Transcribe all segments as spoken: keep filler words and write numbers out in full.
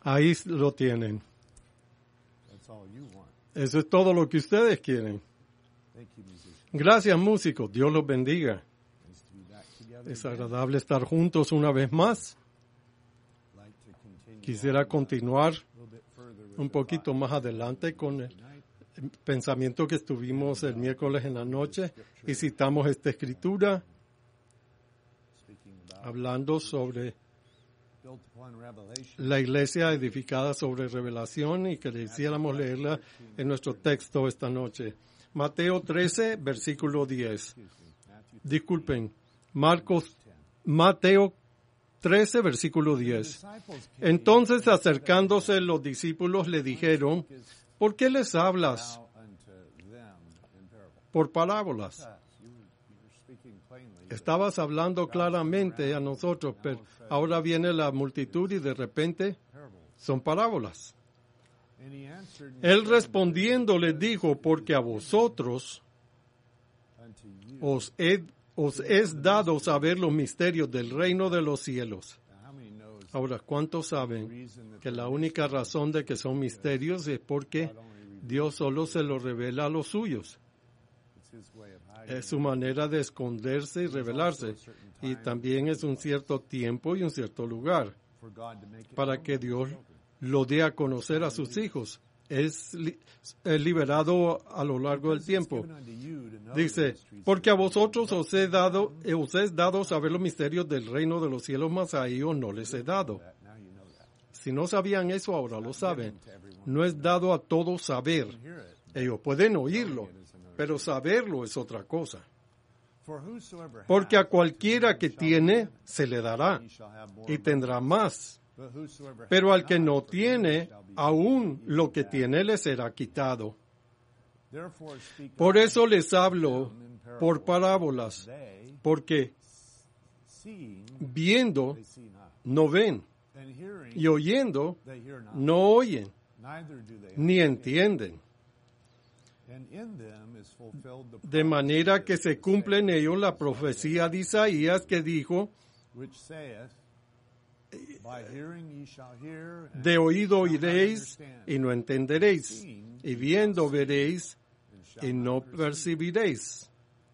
Ahí lo tienen. Eso es todo lo que ustedes quieren. Gracias, músicos. Dios los bendiga. Es agradable estar juntos una vez más. Quisiera continuar un poquito más adelante con el pensamiento que estuvimos el miércoles en la noche y citamos esta escritura hablando sobre la iglesia edificada sobre revelación y que quisiéramos leerla en nuestro texto esta noche. Mateo trece, versículo diez. Disculpen, Marcos, Mateo trece, versículo diez. Entonces, acercándose los discípulos le dijeron, ¿por qué les hablas por parábolas? Estabas hablando claramente a nosotros, pero ahora viene la multitud y de repente son parábolas. Él respondiendo les dijo, porque a vosotros os, he, os es dado saber los misterios del reino de los cielos. Ahora, ¿cuántos saben que la única razón de que son misterios es porque Dios solo se los revela a los suyos? Es su manera de esconderse y revelarse. Y también es un cierto tiempo y un cierto lugar para que Dios lo dé a conocer a sus hijos. Es, li- es liberado a lo largo del tiempo. Dice, porque a vosotros os he dado, os he dado saber los misterios del reino de los cielos, mas a ellos no les he dado. Si no sabían eso, ahora lo saben. No es dado a todos saber. Ellos pueden oírlo, pero saberlo es otra cosa. Porque a cualquiera que tiene, se le dará, y tendrá más. Pero al que no tiene, aún lo que tiene le será quitado. Por eso les hablo por parábolas, porque viendo, no ven, y oyendo, no oyen, ni entienden. De manera que se cumple en ellos la profecía de Isaías que dijo, de oído oiréis y no entenderéis, y viendo veréis y no percibiréis.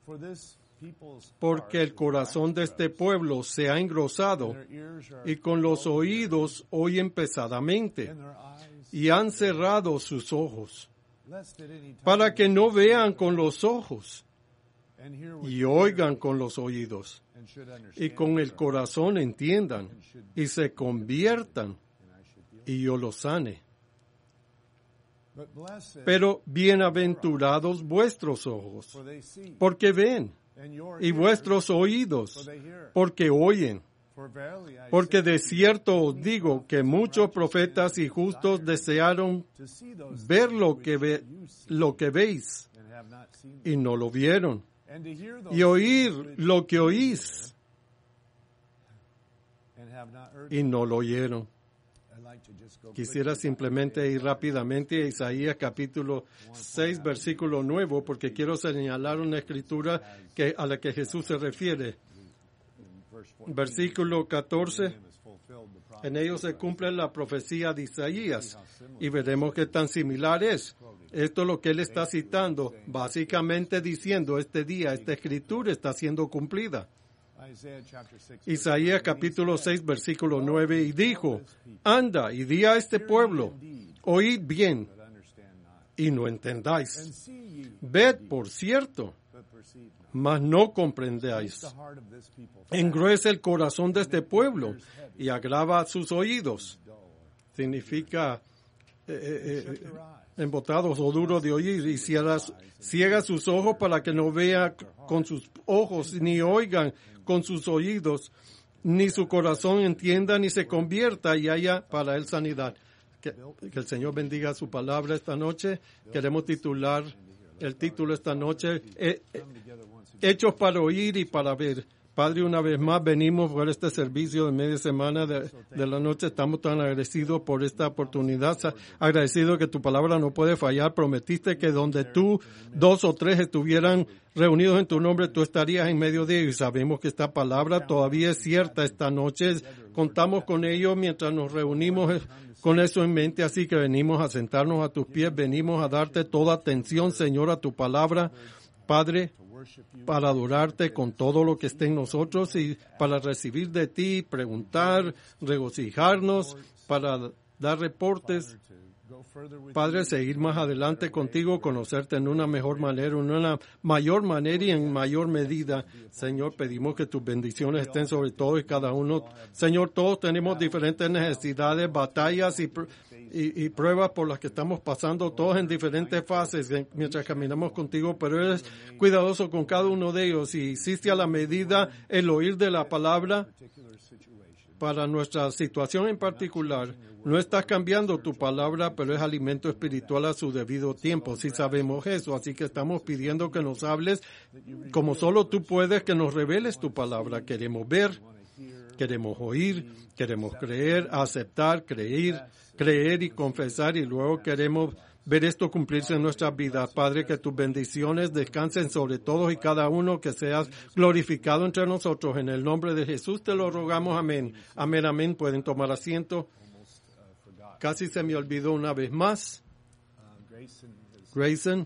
Porque el corazón de este pueblo se ha engrosado y con los oídos oyen pesadamente y han cerrado sus ojos, para que no vean con los ojos y oigan con los oídos y con el corazón entiendan y se conviertan y yo los sane. Pero bienaventurados vuestros ojos, porque ven, y vuestros oídos, porque oyen. Porque de cierto os digo que muchos profetas y justos desearon ver lo que, ve, lo que veis, y no lo vieron, y oír lo que oís, y no lo oyeron. Quisiera simplemente ir rápidamente a Isaías capítulo seis, versículo nueve, porque quiero señalar una escritura que, a la que Jesús se refiere. Versículo catorce, en ellos se cumple la profecía de Isaías y veremos qué tan similar es. Esto es lo que él está citando, básicamente diciendo, este día, esta escritura está siendo cumplida. Isaías capítulo seis, versículo nueve, y dijo, anda y di a este pueblo, oíd bien y no entendáis. Ved, por cierto, mas no comprendáis. Engruesa el corazón de este pueblo y agrava sus oídos. Significa eh, eh, embotados o duros de oír, y ciega, ciega sus ojos para que no vea con sus ojos, ni oigan con sus oídos, ni su corazón entienda, ni se convierta y haya para él sanidad. Que, que el Señor bendiga su palabra esta noche. Queremos titular el título esta noche, eh, eh, Hechos para oír y para ver, Padre, una vez más venimos por este servicio de media semana de, de la noche. Estamos tan agradecidos por esta oportunidad. Agradecidos que tu palabra no puede fallar. Prometiste que donde tú, dos o tres estuvieran reunidos en tu nombre, tú estarías en medio de ellos. Y sabemos que esta palabra todavía es cierta esta noche. Contamos con ello mientras nos reunimos con eso en mente. Así que venimos a sentarnos a tus pies. Venimos a darte toda atención, Señor, a tu palabra. Padre, para adorarte con todo lo que esté en nosotros y para recibir de ti, preguntar, regocijarnos, para dar reportes. Padre, seguir más adelante contigo, conocerte en una mejor manera, en una mayor manera y en mayor medida. Señor, pedimos que tus bendiciones estén sobre todos y cada uno. Señor, todos tenemos diferentes necesidades, batallas y Y, y pruebas por las que estamos pasando, todos en diferentes fases mientras caminamos contigo, pero eres cuidadoso con cada uno de ellos y hiciste a la medida el oír de la palabra para nuestra situación en particular. No estás cambiando tu palabra, pero es alimento espiritual a su debido tiempo. Sí sabemos eso, así que estamos pidiendo que nos hables como solo tú puedes, que nos reveles tu palabra. Queremos ver, queremos oír, queremos creer, aceptar, creer, creer y confesar, y luego queremos ver esto cumplirse en nuestras vidas. Padre, que tus bendiciones descansen sobre todos y cada uno, que seas glorificado entre nosotros. En el nombre de Jesús te lo rogamos. Amén. Amén, amén. Pueden tomar asiento. Casi se me olvidó una vez más. Grayson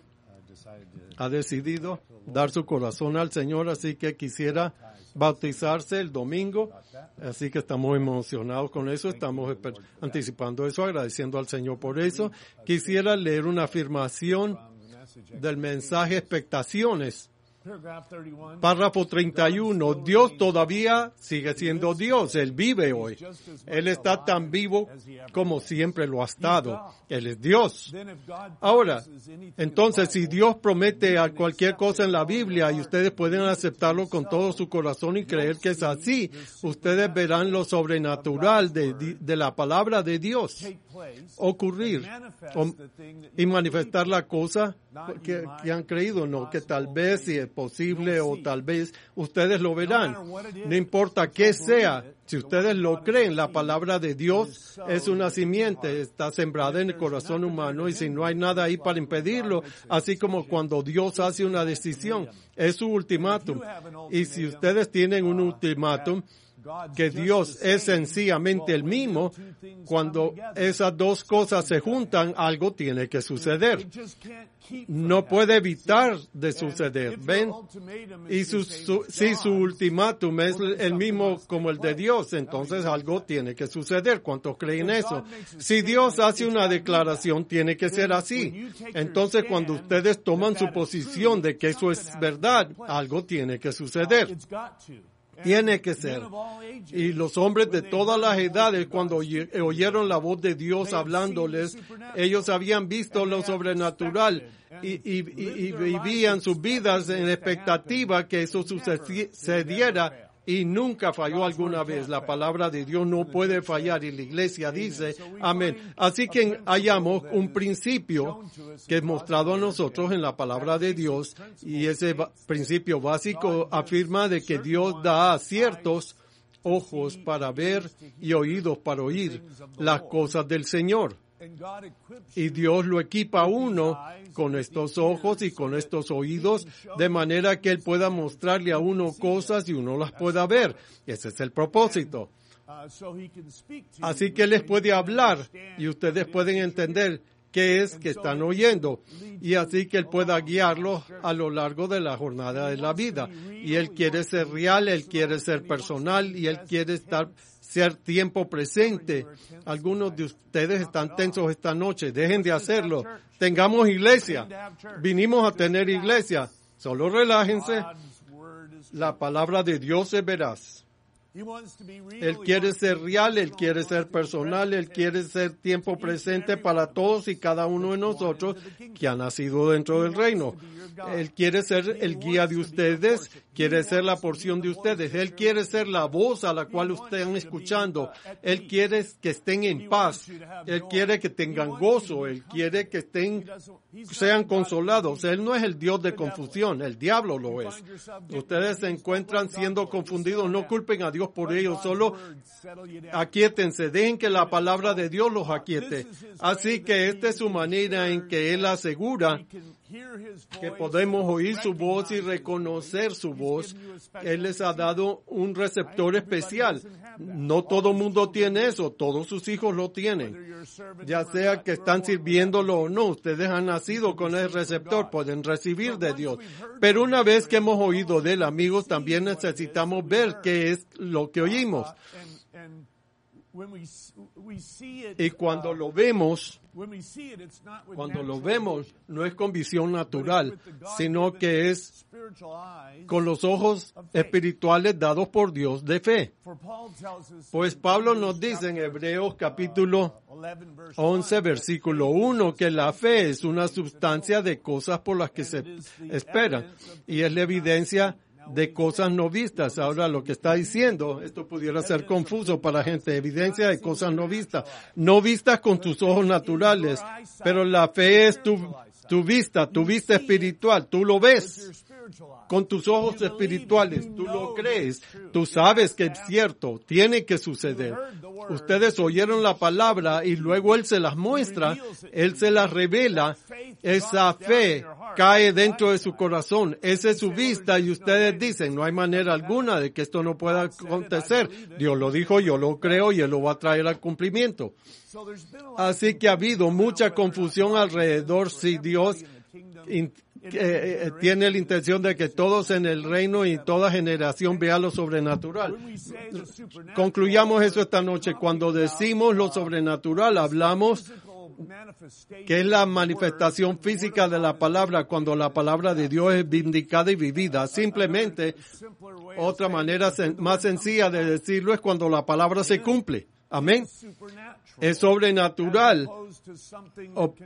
ha decidido dar su corazón al Señor, así que quisiera bautizarse el domingo, así que estamos emocionados con eso, estamos anticipando eso, agradeciendo al Señor por eso. Quisiera leer una afirmación del mensaje Expectaciones. Párrafo treinta y uno. Dios todavía sigue siendo Dios. Él vive hoy. Él está tan vivo como siempre lo ha estado. Él es Dios. Ahora, entonces, si Dios promete a cualquier cosa en la Biblia y ustedes pueden aceptarlo con todo su corazón y creer que es así, ustedes verán lo sobrenatural de, de la palabra de Dios ocurrir o, y manifestar la cosa que, que han creído, no, que tal vez si es posible o tal vez ustedes lo verán. No importa qué sea, si ustedes lo creen, la palabra de Dios es una simiente, está sembrada en el corazón humano y si no hay nada ahí para impedirlo, así como cuando Dios hace una decisión, es su ultimátum. Y si ustedes tienen un ultimátum, que Dios es sencillamente el mismo, cuando esas dos cosas se juntan, algo tiene que suceder. No puede evitar de suceder, ¿ven? Y su, su, si su ultimátum es el mismo como el de Dios, entonces algo tiene que suceder. ¿Cuántos creen eso? Si Dios hace una declaración, tiene que ser así. Entonces, cuando ustedes toman su posición de que eso es verdad, algo tiene que suceder. Tiene que ser. Y los hombres de todas las edades, cuando oyeron la voz de Dios hablándoles, ellos habían visto lo sobrenatural y, y, y, y vivían sus vidas en expectativa que eso sucediera. Y nunca falló alguna vez. La palabra de Dios no puede fallar y la iglesia dice amén. Así que hallamos un principio que es mostrado a nosotros en la palabra de Dios y ese principio básico afirma de que Dios da a ciertos ojos para ver y oídos para oír las cosas del Señor. Y Dios lo equipa a uno con estos ojos y con estos oídos, de manera que Él pueda mostrarle a uno cosas y uno las pueda ver. Ese es el propósito. Así que Él les puede hablar y ustedes pueden entender qué es que están oyendo. Y así que Él pueda guiarlos a lo largo de la jornada de la vida. Y Él quiere ser real, Él quiere ser personal y Él quiere estar ser tiempo presente. Algunos de ustedes están tensos esta noche. Dejen de hacerlo. Tengamos iglesia. Vinimos a tener iglesia. Solo relájense. La palabra de Dios es veraz. Él quiere ser real, Él quiere ser personal, Él quiere ser tiempo presente para todos y cada uno de nosotros que ha nacido dentro del reino. Él quiere ser el guía de ustedes, quiere ser la porción de ustedes. Él quiere ser la voz a la cual ustedes están escuchando. Él quiere que estén en paz. Él quiere que tengan gozo. Él quiere que estén, sean consolados. Él no es el Dios de confusión, el diablo lo es. Ustedes se encuentran siendo confundidos, no culpen a Dios por ello, solo aquíétense, dejen que la palabra de Dios los aquiete. Así que esta es su manera en que Él asegura que podemos oír su voz y reconocer su voz. Él les ha dado un receptor especial. No todo mundo tiene eso, todos sus hijos lo tienen. Ya sea que están sirviéndolo o no, ustedes han nacido con el receptor, pueden recibir de Dios. Pero una vez que hemos oído de Él, amigos, también necesitamos ver qué es lo que oímos. Y cuando lo vemos, cuando lo vemos, no es con visión natural, sino que es con los ojos espirituales dados por Dios de fe. Pues Pablo nos dice en Hebreos capítulo once, versículo uno, que la fe es una sustancia de cosas por las que se esperan y es la evidencia de cosas no vistas. Ahora lo que está diciendo, esto pudiera ser confuso para gente, evidencia de cosas no vistas, no vistas con tus ojos naturales, pero la fe es tu, tu vista, tu vista espiritual, tú lo ves con tus ojos espirituales, tú lo crees, tú sabes que es cierto, tiene que suceder. Ustedes oyeron la palabra y luego Él se las muestra, Él se las revela, esa fe cae dentro de su corazón, esa es su vista y ustedes dicen, no hay manera alguna de que esto no pueda acontecer. Dios lo dijo, yo lo creo y Él lo va a traer al cumplimiento. Así que ha habido mucha confusión alrededor si Dios in, eh, tiene la intención de que todos en el reino y toda generación vean lo sobrenatural. Concluyamos eso esta noche. Cuando decimos lo sobrenatural, hablamos que es la manifestación física de la palabra, cuando la palabra de Dios es vindicada y vivida. Simplemente, otra manera sen- más sencilla de decirlo es cuando la palabra se cumple. Amén. Es sobrenatural, op-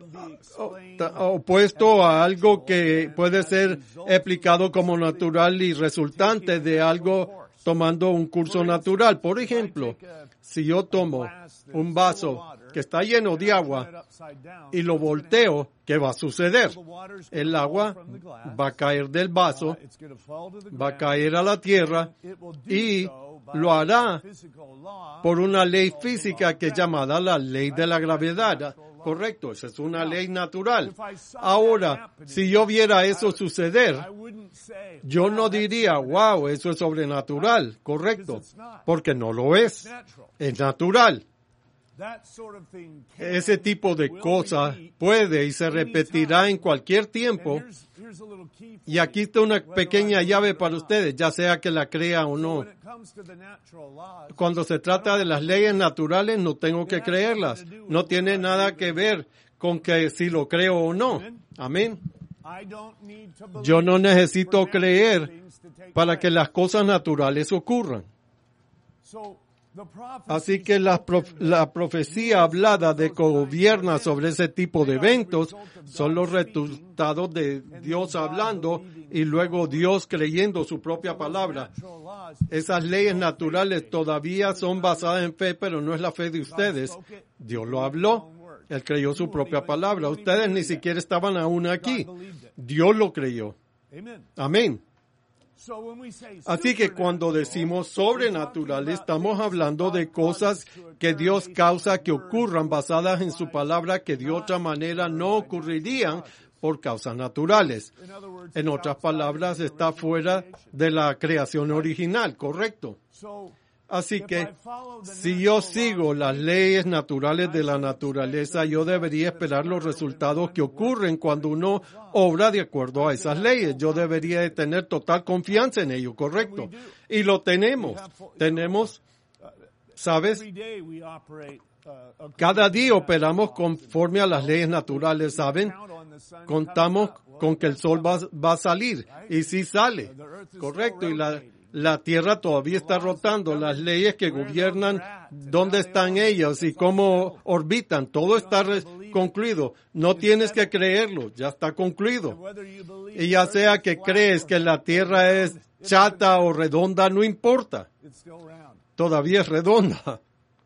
opuesto a algo que puede ser explicado como natural y resultante de algo tomando un curso natural. Por ejemplo, si yo tomo un vaso que está lleno de agua y lo volteo, ¿qué va a suceder? El agua va a caer del vaso, va a caer a la tierra y lo hará por una ley física que es llamada la ley de la gravedad. Correcto, esa es una ley natural. Ahora, si yo viera eso suceder, yo no diría, wow, eso es sobrenatural, correcto, porque no lo es, es natural. Ese tipo de cosas puede y se repetirá en cualquier tiempo. Y aquí está una pequeña llave para ustedes, ya sea que la crea o no. Cuando se trata de las leyes naturales, no tengo que creerlas. No tiene nada que ver con que si lo creo o no. Amén. Yo no necesito creer para que las cosas naturales ocurran. Así que la, prof, la profecía hablada de que gobierna sobre ese tipo de eventos son los resultados de Dios hablando y luego Dios creyendo su propia palabra. Esas leyes naturales todavía son basadas en fe, pero no es la fe de ustedes. Dios lo habló. Él creyó su propia palabra. Ustedes ni siquiera estaban aún aquí. Dios lo creyó. Amén. Así que cuando decimos sobrenatural, estamos hablando de cosas que Dios causa que ocurran basadas en su palabra que de otra manera no ocurrirían por causas naturales. En otras palabras, está fuera de la creación original, ¿correcto? Así que, si yo sigo las leyes naturales de la naturaleza, yo debería esperar los resultados que ocurren cuando uno obra de acuerdo a esas leyes. Yo debería de tener total confianza en ello, ¿correcto? Y lo tenemos. Tenemos, ¿sabes? Cada día operamos conforme a las leyes naturales, ¿saben? Contamos con que el sol va, va a salir. Y sí sale, ¿correcto? Y la la tierra todavía está rotando, las leyes que gobiernan, dónde están ellas y cómo orbitan, todo está re- concluido. No tienes que creerlo, ya está concluido. Y ya sea que crees que la tierra es chata o redonda, no importa. Todavía es redonda.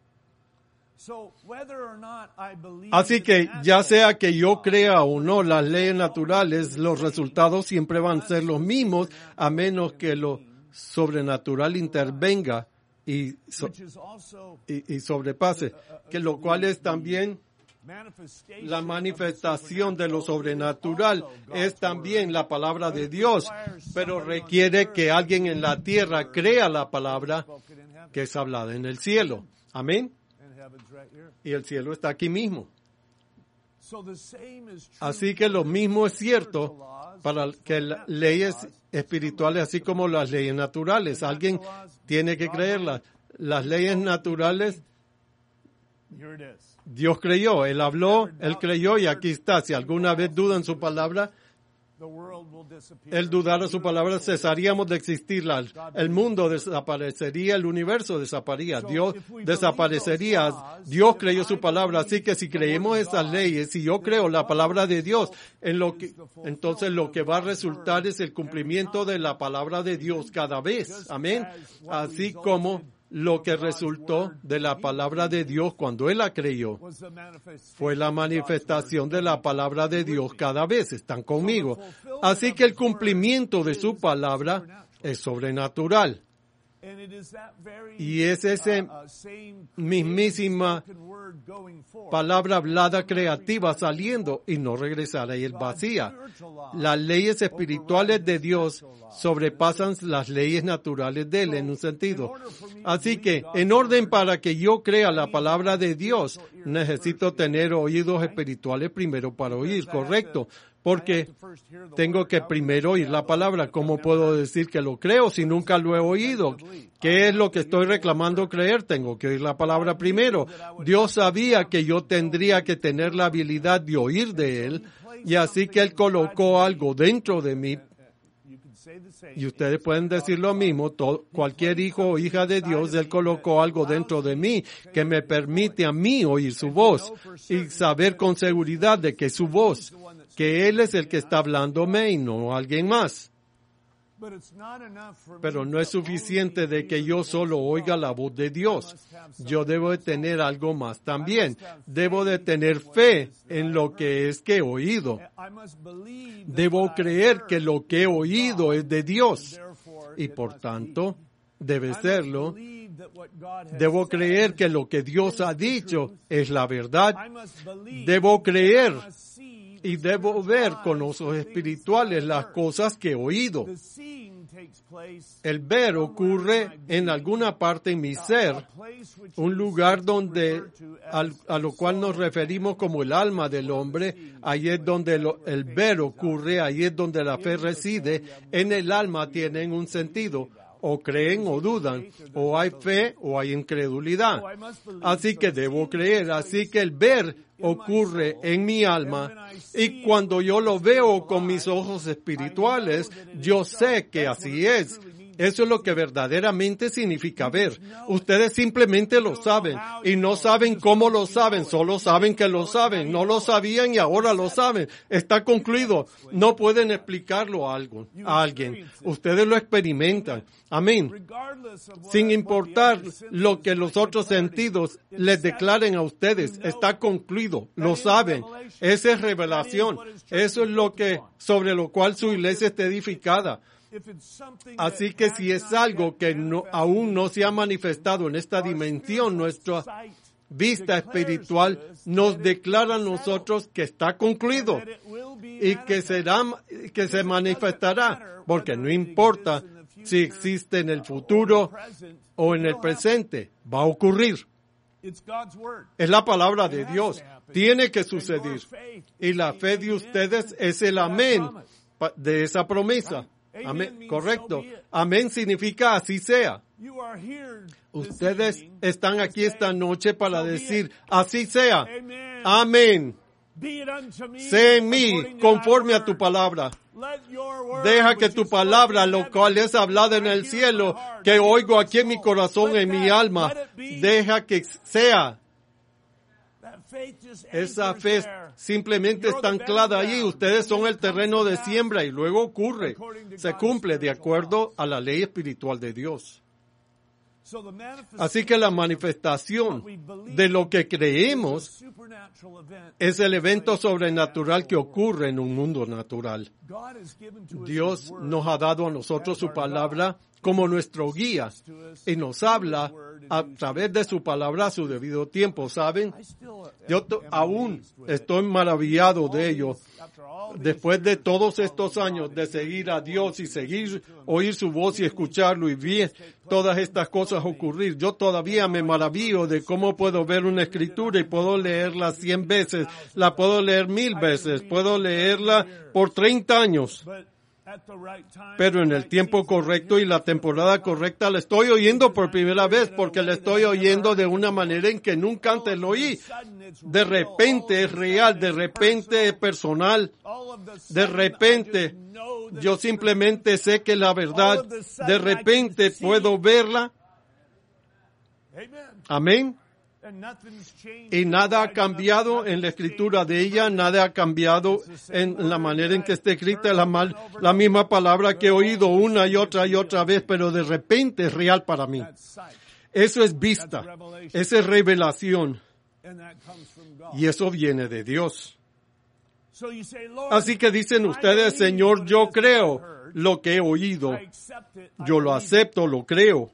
Así que ya sea que yo crea o no las leyes naturales, los resultados siempre van a ser los mismos, a menos que lo sobrenatural intervenga y, so, y, y sobrepase, que lo cual es también la manifestación de lo sobrenatural, es también la palabra de Dios, pero requiere que alguien en la tierra crea la palabra que es hablada en el cielo. Amén. Y el cielo está aquí mismo. Así que lo mismo es cierto para que las leyes espirituales, así como las leyes naturales. Alguien tiene que creerlas. Las leyes naturales, Dios creyó, Él habló, Él creyó y aquí está. Si alguna vez dudan su palabra, Él dudara su palabra, cesaríamos de existir. El mundo desaparecería, el universo desaparecería, Dios desaparecería. Dios creyó su palabra, así que si creemos esas leyes, si yo creo la palabra de Dios, en lo que, entonces lo que va a resultar es el cumplimiento de la palabra de Dios cada vez. Amén. Así como lo que resultó de la palabra de Dios cuando Él la creyó fue la manifestación de la palabra de Dios cada vez. Están conmigo. Así que el cumplimiento de su palabra es sobrenatural. Y es esa mismísima palabra hablada creativa saliendo y no regresará y es vacía. Las leyes espirituales de Dios sobrepasan las leyes naturales de Él en un sentido. Así que, en orden para que yo crea la palabra de Dios, necesito tener oídos espirituales primero para oír, ¿correcto? Porque tengo que primero oír la palabra. ¿Cómo puedo decir que lo creo si nunca lo he oído? ¿Qué es lo que estoy reclamando creer? Tengo que oír la palabra primero. Dios sabía que yo tendría que tener la habilidad de oír de Él, y así que Él colocó algo dentro de mí. Y ustedes pueden decir lo mismo, todo, cualquier hijo o hija de Dios, Él colocó algo dentro de mí que me permite a mí oír su voz y saber con seguridad de que su voz, que Él es el que está hablándome y no alguien más. Pero no es suficiente de que yo solo oiga la voz de Dios. Yo debo de tener algo más también. Debo de tener fe en lo que es que he oído. Debo creer que lo que he oído es de Dios. Y por tanto, debe serlo. Debo creer que lo que Dios ha dicho es la verdad. Debo creer y debo ver con los ojos espirituales las cosas que he oído. El ver ocurre en alguna parte en mi ser, un lugar donde, al, a lo cual nos referimos como el alma del hombre. Ahí es donde lo, el ver ocurre, ahí es donde la fe reside. En el alma tienen un sentido. O creen o dudan, o hay fe o hay incredulidad. Así que debo creer, así que el ver ocurre en mi alma, y cuando yo lo veo con mis ojos espirituales, yo sé que así es. Eso es lo que verdaderamente significa ver. Ustedes simplemente lo saben, y no saben cómo lo saben, solo saben que lo saben. No lo sabían y ahora lo saben. Está concluido. No pueden explicarlo a, algo, a alguien. Ustedes lo experimentan. Amén. Sin importar lo que los otros sentidos les declaren a ustedes, está concluido. Lo saben. Esa es revelación. Eso es lo que, sobre lo cual su iglesia está edificada. Así que si es algo que no, aún no se ha manifestado en esta dimensión, nuestra vista espiritual nos declara a nosotros que está concluido y que será, que se manifestará, porque no importa si existe en el futuro o en el presente, va a ocurrir. Es la palabra de Dios. Tiene que suceder. Y la fe de ustedes es el amén de esa promesa. Amén, correcto. Amén significa así sea. Ustedes están aquí esta noche para decir así sea. Amén. Sé en mí conforme a tu palabra. Deja que tu palabra, lo cual es hablada en el cielo, que oigo aquí en mi corazón, en mi alma, deja que sea. Esa fe simplemente está anclada allí. Ustedes son el terreno de siembra y luego ocurre, se cumple de acuerdo a la ley espiritual de Dios. Así que la manifestación de lo que creemos es el evento sobrenatural que ocurre en un mundo natural. Dios nos ha dado a nosotros su palabra como nuestro guía y nos habla a través de su palabra a su debido tiempo, ¿saben? Yo to- aún estoy maravillado de ello. Después de todos estos años de seguir a Dios y seguir, oír su voz y escucharlo y ver todas estas cosas ocurrir, yo todavía me maravillo de cómo puedo ver una escritura y puedo leerla cien veces, la puedo leer mil veces, puedo leerla por treinta años. Pero en el tiempo correcto y la temporada correcta la estoy oyendo por primera vez porque la estoy oyendo de una manera en que nunca antes lo oí. De repente es real, de repente es personal, de repente yo simplemente sé que la verdad, de repente puedo verla. Amén. Y nada ha cambiado en la escritura de ella, nada ha cambiado en la manera en que está escrita, la, mal, la misma palabra que he oído una y otra y otra vez, pero de repente es real para mí. Eso es vista, esa es revelación, y eso viene de Dios. Así que dicen ustedes, Señor, yo creo lo que he oído, yo lo acepto, lo creo.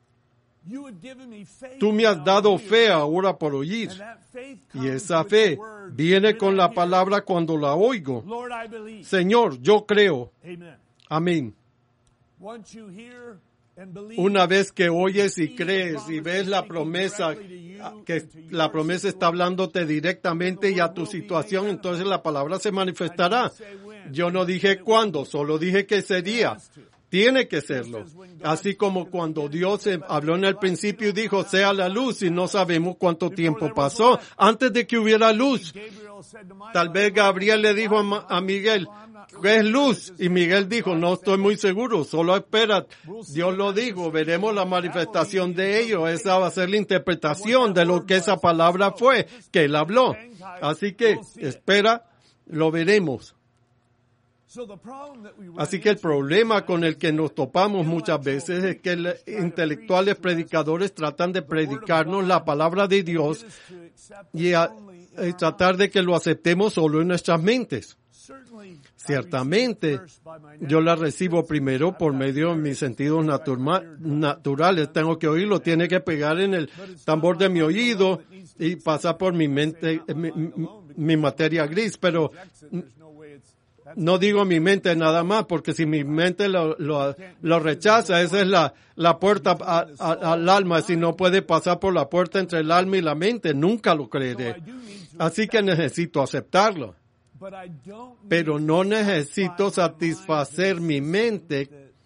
Tú me has dado fe ahora por oír, y esa fe viene con la palabra cuando la oigo. Señor, yo creo. Amén. Una vez que oyes y crees y ves la promesa, que la promesa está hablándote directamente y a tu situación, entonces la palabra se manifestará. Yo no dije cuándo, solo dije que sería. Tiene que serlo. Así como cuando Dios habló en el principio y dijo, sea la luz, y no sabemos cuánto tiempo pasó antes de que hubiera luz. Tal vez Gabriel le dijo a, a Miguel, ¿qué es luz? Y Miguel dijo, no estoy muy seguro, solo espera. Dios lo dijo, veremos la manifestación de ello. Esa va a ser la interpretación de lo que esa palabra fue, que él habló. Así que espera, lo veremos. Así que el problema con el que nos topamos muchas veces es que los intelectuales predicadores tratan de predicarnos la palabra de Dios y, a, y tratar de que lo aceptemos solo en nuestras mentes. Ciertamente, yo la recibo primero por medio de mis sentidos natura, naturales. Tengo que oírlo, tiene que pegar en el tambor de mi oído y pasar por mi mente, mi, mi materia gris, pero no digo mi mente nada más, porque si mi mente lo, lo, lo rechaza, esa es la, la puerta a, a, al alma. Si no puede pasar por la puerta entre el alma y la mente, nunca lo creeré. Así que necesito aceptarlo. Pero no necesito satisfacer mi mente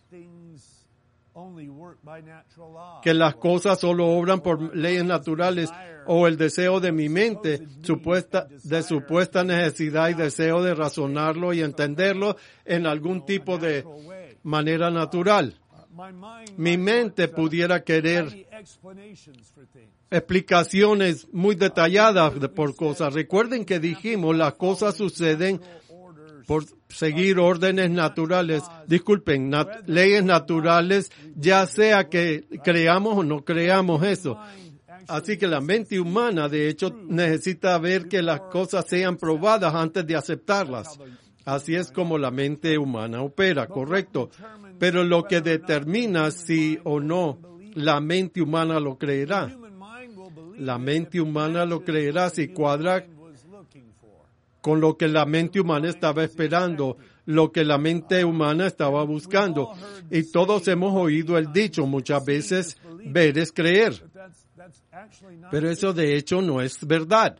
que las cosas solo obran por leyes naturales, o el deseo de mi mente supuesta, de supuesta necesidad y deseo de razonarlo y entenderlo en algún tipo de manera natural. Mi mente pudiera querer explicaciones muy detalladas de por cosas. Recuerden que dijimos, las cosas suceden por seguir órdenes naturales, disculpen, nat- leyes naturales, ya sea que creamos o no creamos eso. Así que la mente humana, de hecho, necesita ver que las cosas sean probadas antes de aceptarlas. Así es como la mente humana opera, correcto. Pero lo que determina si o no la mente humana lo creerá. La mente humana lo creerá si cuadra con lo que la mente humana estaba esperando, lo que la mente humana estaba buscando. Y todos hemos oído el dicho, muchas veces, ver es creer. Pero eso de hecho no es verdad.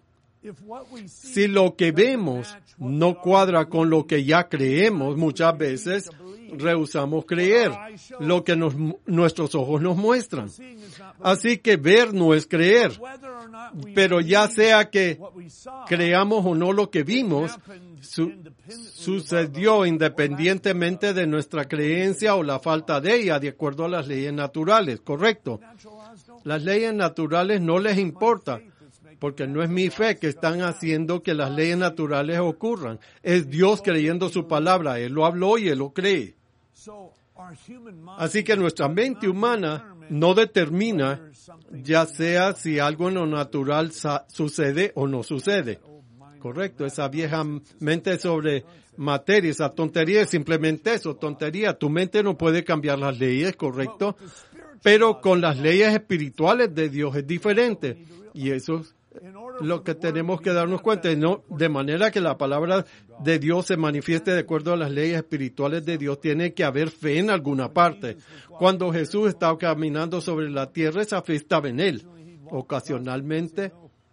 Si lo que vemos no cuadra con lo que ya creemos, muchas veces rehusamos creer lo que nos, nuestros ojos nos muestran. Así que ver no es creer. Pero ya sea que creamos o no lo que vimos, su, sucedió independientemente de nuestra creencia o la falta de ella, de acuerdo a las leyes naturales, ¿correcto? Las leyes naturales no les importa, porque no es mi fe que están haciendo que las leyes naturales ocurran. Es Dios creyendo su palabra. Él lo habló y Él lo cree. Así que nuestra mente humana no determina ya sea si algo en lo natural sucede o no sucede. Correcto, esa vieja mente sobre materia, esa tontería es simplemente eso, tontería. Tu mente no puede cambiar las leyes, correcto, pero con las leyes espirituales de Dios es diferente. Y eso es lo que tenemos que darnos cuenta, no, de manera que la palabra de Dios se manifieste de acuerdo a las leyes espirituales de Dios, tiene que haber fe en alguna parte. Cuando Jesús estaba caminando sobre la tierra, esa fe estaba en Él. Ocasionalmente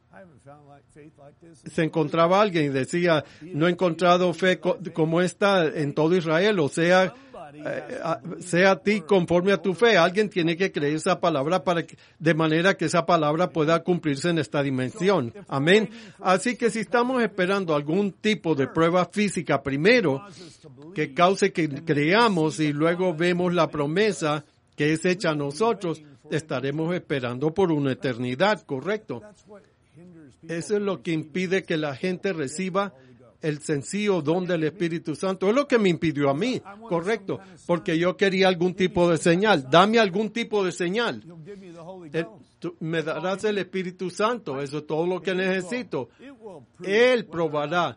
se encontraba alguien y decía, no he encontrado fe co- como esta en todo Israel, o sea, eh, sea a ti conforme a tu fe. Alguien tiene que creer esa palabra para que, de manera que esa palabra pueda cumplirse en esta dimensión. Amén. Así que si estamos esperando algún tipo de prueba física primero que cause que creamos y luego vemos la promesa que es hecha a nosotros, estaremos esperando por una eternidad, ¿correcto? Eso es lo que impide que la gente reciba el sencillo don del Espíritu Santo. Es lo que me impidió a mí, correcto, porque yo quería algún tipo de señal. Dame algún tipo de señal. El, tú, me darás el Espíritu Santo, eso es todo lo que necesito. Él probará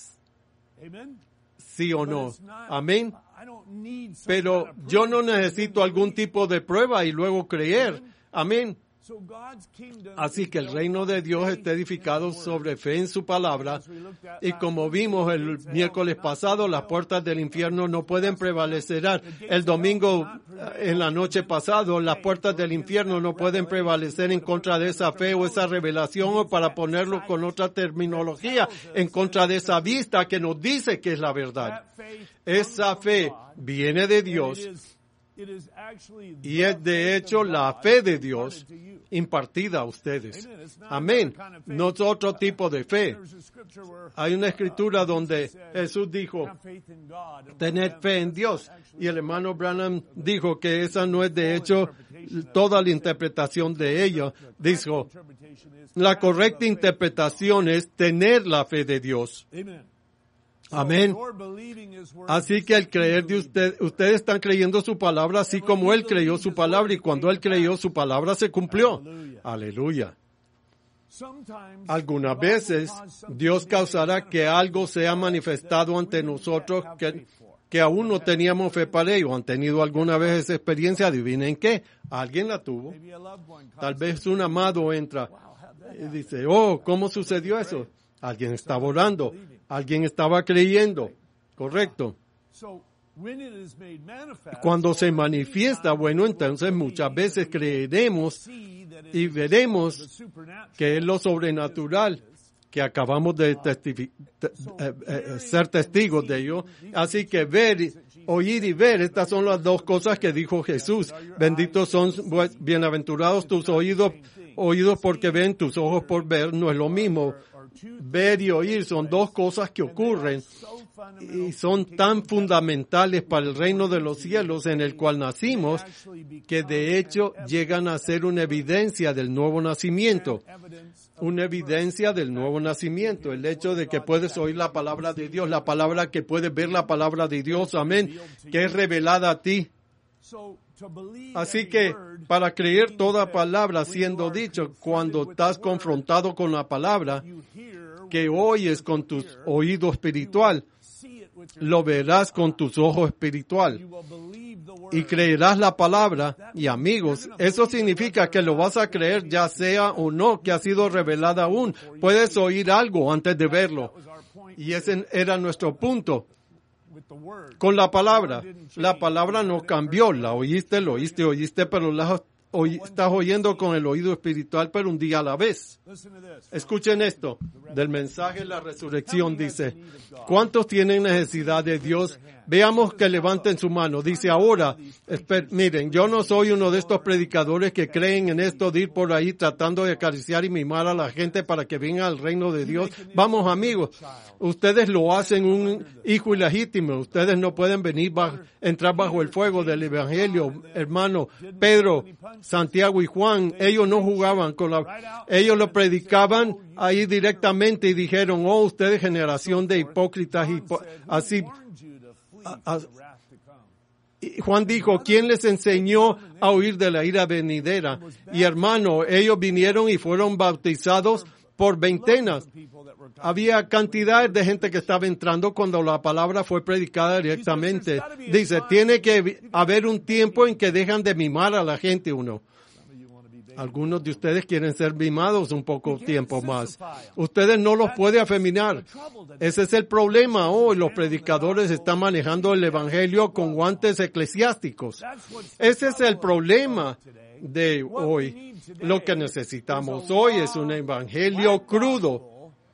sí o no. Amén. Pero yo no necesito algún tipo de prueba y luego creer. Amén. Así que el reino de Dios está edificado sobre fe en su palabra, y como vimos el miércoles pasado, las puertas del infierno no pueden prevalecer. El domingo en la noche pasado, las puertas del infierno no pueden prevalecer en contra de esa fe o esa revelación, o para ponerlo con otra terminología, en contra de esa vista que nos dice que es la verdad. Esa fe viene de Dios. Y es de hecho la fe de Dios impartida a ustedes. Amén. No es otro tipo de fe. Hay una escritura donde Jesús dijo, tened fe en Dios. Y el hermano Branham dijo que esa no es de hecho toda la interpretación de ella. Dijo, la correcta interpretación es tener la fe de Dios. Amén. Así que el creer de usted, ustedes están creyendo su palabra así como Él creyó su palabra, y cuando Él creyó su palabra se cumplió. Aleluya. Algunas veces Dios causará que algo sea manifestado ante nosotros que, que aún no teníamos fe para ello. ¿Han tenido alguna vez esa experiencia? Adivinen qué. Alguien la tuvo. Tal vez un amado entra y dice, oh, ¿cómo sucedió eso? Alguien estaba orando. Alguien estaba creyendo, correcto. Cuando se manifiesta, bueno, entonces muchas veces creeremos y veremos que es lo sobrenatural que acabamos de testifi- te- eh, eh, ser testigos de ello. Así que ver, oír y ver, estas son las dos cosas que dijo Jesús. Benditos son, bienaventurados tus oídos, oídos porque ven, tus ojos por ver, no es lo mismo. Ver y oír son dos cosas que ocurren y son tan fundamentales para el reino de los cielos en el cual nacimos, que de hecho llegan a ser una evidencia del nuevo nacimiento. Una evidencia del nuevo nacimiento. El hecho de que puedes oír la palabra de Dios, la palabra que puedes ver la palabra de Dios, amén, que es revelada a ti. Así que, para creer toda palabra siendo dicho, cuando estás confrontado con la palabra, que oyes con tu oído espiritual, lo verás con tus ojos espiritual. Y creerás la palabra, y amigos, eso significa que lo vas a creer ya sea o no que ha sido revelada aún. Puedes oír algo antes de verlo. Y ese era nuestro punto. Con la palabra, la palabra no cambió, la oíste, lo oíste, oíste, pero la oy, estás oyendo con el oído espiritual, pero un día a la vez. Escuchen esto, del mensaje de la resurrección dice, ¿cuántos tienen necesidad de Dios? Veamos que levanten su mano. Dice ahora, esper, miren, yo no soy uno de estos predicadores que creen en esto de ir por ahí tratando de acariciar y mimar a la gente para que venga al reino de Dios. Vamos, amigos, ustedes lo hacen un hijo ilegítimo. Ustedes no pueden venir bajo, entrar bajo el fuego del evangelio, hermano. Pedro, Santiago y Juan, ellos no jugaban con la, ellos lo predicaban ahí directamente y dijeron, oh, ustedes generación de hipócritas, hipo, así. A, a, y Juan dijo, ¿quién les enseñó a huir de la ira venidera? Y hermano, ellos vinieron y fueron bautizados por veintenas. Había cantidad de gente que estaba entrando cuando la palabra fue predicada directamente. Dice, tiene que haber un tiempo en que dejan de mimar a la gente uno. Algunos de ustedes quieren ser mimados un poco tiempo más. Ustedes no los pueden afeminar. Ese es el problema hoy. Los predicadores están manejando el evangelio con guantes eclesiásticos. Ese es el problema de hoy. Lo que necesitamos hoy es un evangelio crudo,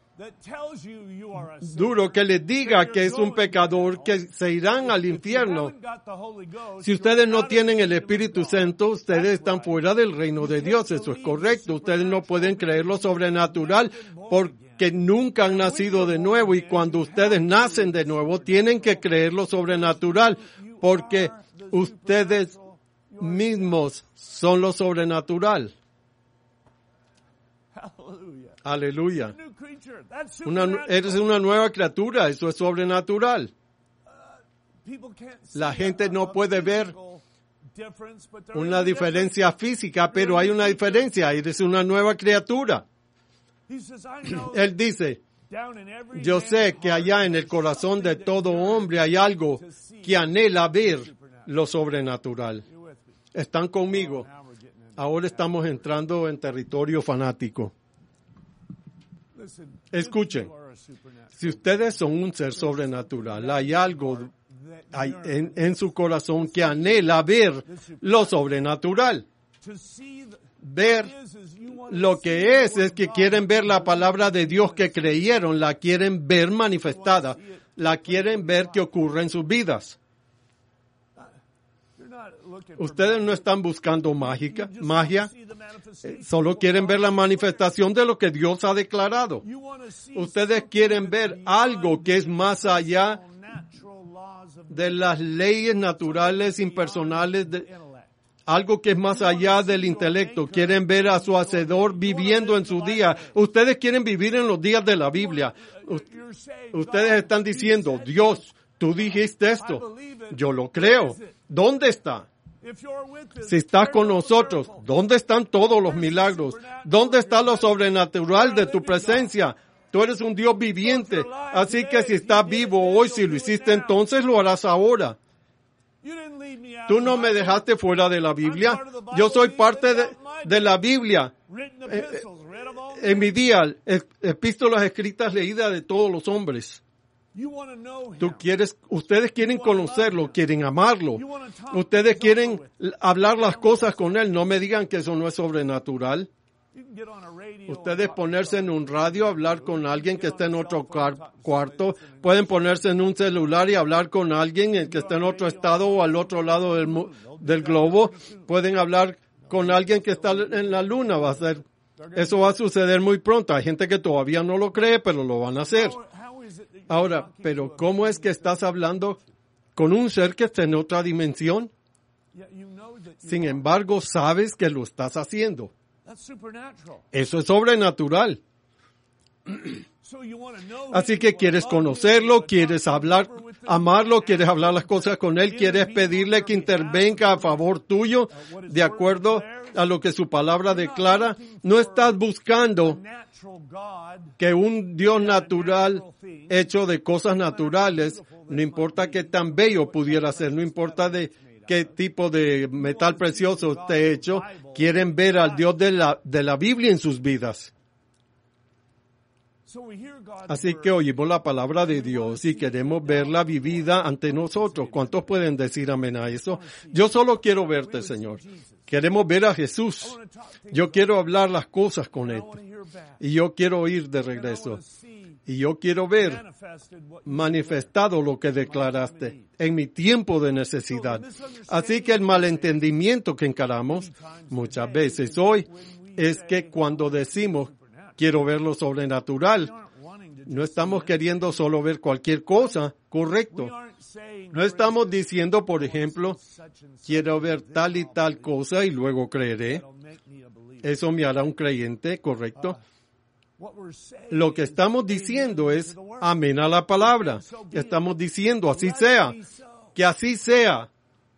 duro, que les diga que es un pecador, que se irán al infierno. Si ustedes no tienen el Espíritu Santo, ustedes están fuera del reino de Dios. Eso es correcto. Ustedes no pueden creer lo sobrenatural porque nunca han nacido de nuevo. Y cuando ustedes nacen de nuevo, tienen que creer lo sobrenatural porque ustedes mismos son lo sobrenatural. Aleluya. Una, eres una nueva criatura, eso es sobrenatural. La gente no puede ver una diferencia física, pero hay una diferencia, eres una nueva criatura. Él dice, yo sé que allá en el corazón de todo hombre hay algo que anhela ver lo sobrenatural. ¿Están conmigo? Ahora estamos entrando en territorio fanático. Escuchen, si ustedes son un ser sobrenatural, hay algo hay en, en su corazón que anhela ver lo sobrenatural. Ver lo que es, es que quieren ver la palabra de Dios que creyeron, la quieren ver manifestada, la quieren ver que ocurre en sus vidas. Ustedes no están buscando mágica, magia, eh, solo quieren ver la manifestación de lo que Dios ha declarado. Ustedes quieren ver algo que es más allá de las leyes naturales, impersonales, de, algo que es más allá del intelecto. Quieren ver a su Hacedor viviendo en su día. Ustedes quieren vivir en los días de la Biblia. Ustedes están diciendo, Dios, tú dijiste esto. Yo lo creo. ¿Dónde está? Si estás con nosotros, ¿dónde están todos los milagros? ¿Dónde está lo sobrenatural de tu presencia? Tú eres un Dios viviente, así que si estás vivo hoy, si lo hiciste entonces, lo harás ahora. Tú no me dejaste fuera de la Biblia. Yo soy parte de, de la Biblia. Eh, eh, en mi día, epístolas escritas leídas de todos los hombres. Tú quieres, ustedes quieren conocerlo, quieren amarlo. Ustedes quieren hablar las cosas con Él. No me digan que eso no es sobrenatural. Ustedes ponerse en un radio, hablar con alguien que está en otro cuarto. Pueden ponerse en un celular y hablar con alguien que está en otro estado o al otro lado del, del globo. Pueden hablar con alguien que está en la luna. Va a ser, eso va a suceder muy pronto. Hay gente que todavía no lo cree, pero lo van a hacer. Ahora, pero ¿cómo es que estás hablando con un ser que está en otra dimensión? Sin embargo, sabes que lo estás haciendo. Eso es sobrenatural. Así que quieres conocerlo, quieres hablar, amarlo, quieres hablar las cosas con Él, quieres pedirle que intervenga a favor tuyo, de acuerdo a lo que su palabra declara. No estás buscando que un Dios natural hecho de cosas naturales, no importa qué tan bello pudiera ser, no importa de qué tipo de metal precioso esté hecho, quieren ver al Dios de la, de la Biblia en sus vidas. Así que oímos la palabra de Dios y queremos verla vivida ante nosotros. ¿Cuántos pueden decir amén a eso? Yo solo quiero verte, Señor. Queremos ver a Jesús. Yo quiero hablar las cosas con Él. Y yo quiero oír de regreso. Y yo quiero ver manifestado lo que declaraste en mi tiempo de necesidad. Así que el malentendimiento que encaramos muchas veces hoy es que cuando decimos quiero ver lo sobrenatural, no estamos queriendo solo ver cualquier cosa, correcto. No estamos diciendo, por ejemplo, quiero ver tal y tal cosa y luego creeré. Eso me hará un creyente, correcto. Lo que estamos diciendo es amén a la palabra. Estamos diciendo así sea, que así sea.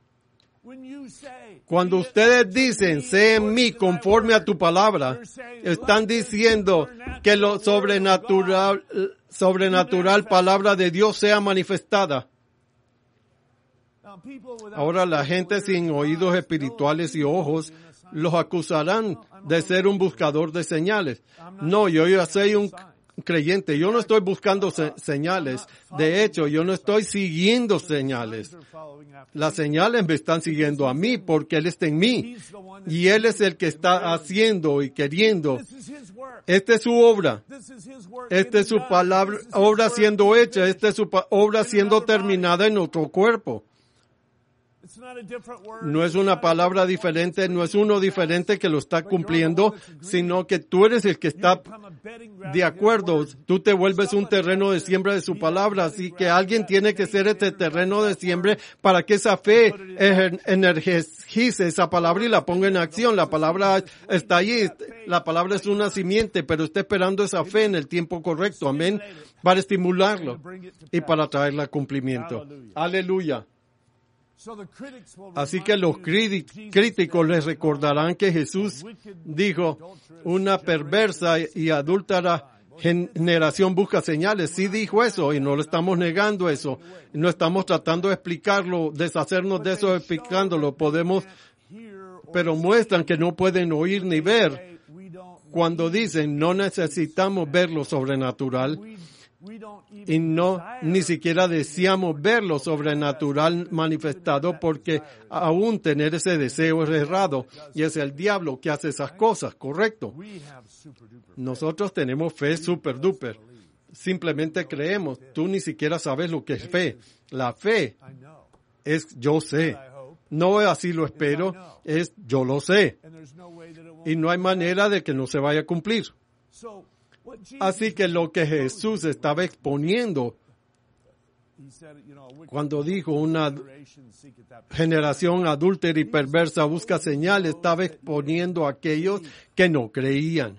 Cuando ustedes dicen, sé en mí conforme a tu palabra, están diciendo que lo sobrenatural, sobrenatural palabra de Dios sea manifestada. Ahora la gente sin oídos espirituales y ojos los acusarán de ser un buscador de señales. No, yo ya soy un creyente. Yo no estoy buscando se- señales. De hecho, yo no estoy siguiendo señales. Las señales me están siguiendo a mí porque Él está en mí. Y Él es el que está haciendo y queriendo. Esta es su obra. Esta es su palabra, obra siendo hecha. Esta es su pa- obra siendo terminada en nuestro cuerpo. No es una palabra diferente, no es uno diferente que lo está cumpliendo, sino que tú eres el que está de acuerdo. Tú te vuelves un terreno de siembra de su palabra, así que alguien tiene que ser este terreno de siembra para que esa fe energice esa palabra y la ponga en acción. La palabra está allí, la palabra es una simiente, pero está esperando esa fe en el tiempo correcto, amén, para estimularlo y para traerla a cumplimiento. Aleluya. Así que los críticos les recordarán que Jesús dijo, una perversa y adúltera generación busca señales. Sí dijo eso y no lo estamos negando eso. No estamos tratando de explicarlo, deshacernos de eso explicándolo. Podemos, pero muestran que no pueden oír ni ver cuando dicen no necesitamos ver lo sobrenatural. Y no, ni siquiera deseamos ver lo sobrenatural manifestado porque aún tener ese deseo es errado y es el diablo que hace esas cosas, correcto. Nosotros tenemos fe super duper. Simplemente creemos. Tú ni siquiera sabes lo que es fe. La fe es yo sé. No así lo espero, es yo lo sé. Y no hay manera de que no se vaya a cumplir. Así que lo que Jesús estaba exponiendo cuando dijo una generación adúltera y perversa busca señales, estaba exponiendo a aquellos que no creían.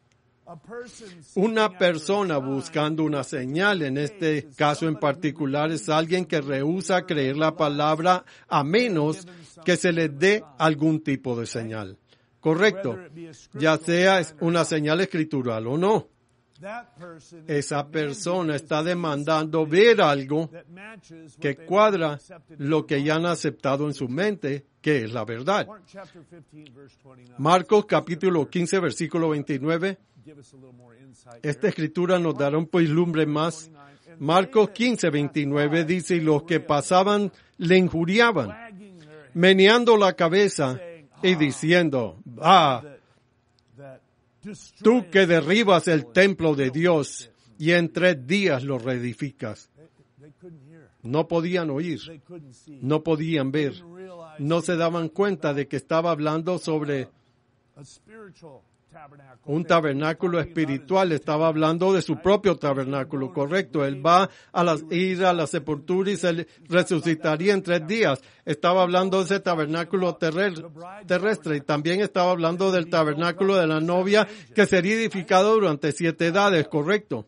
Una persona buscando una señal, en este caso en particular, es alguien que rehúsa creer la palabra a menos que se le dé algún tipo de señal. Correcto, ya sea una señal escritural o no. Esa persona está demandando ver algo que cuadra lo que ya han aceptado en su mente, que es la verdad. Marcos capítulo quince, versículo veintinueve. Esta escritura nos dará un vislumbre más. Marcos quince, veintinueve dice, y los que pasaban le injuriaban, meneando la cabeza y diciendo, ah, tú que derribas el templo de Dios y en tres días lo reedificas. No podían oír, no podían ver, no se daban cuenta de que estaba hablando sobre un tabernáculo espiritual, estaba hablando de su propio tabernáculo, correcto. Él va a las, ir a la sepultura y se resucitaría en tres días. Estaba hablando de ese tabernáculo terrestre y también estaba hablando del tabernáculo de la novia que sería edificado durante siete edades, correcto.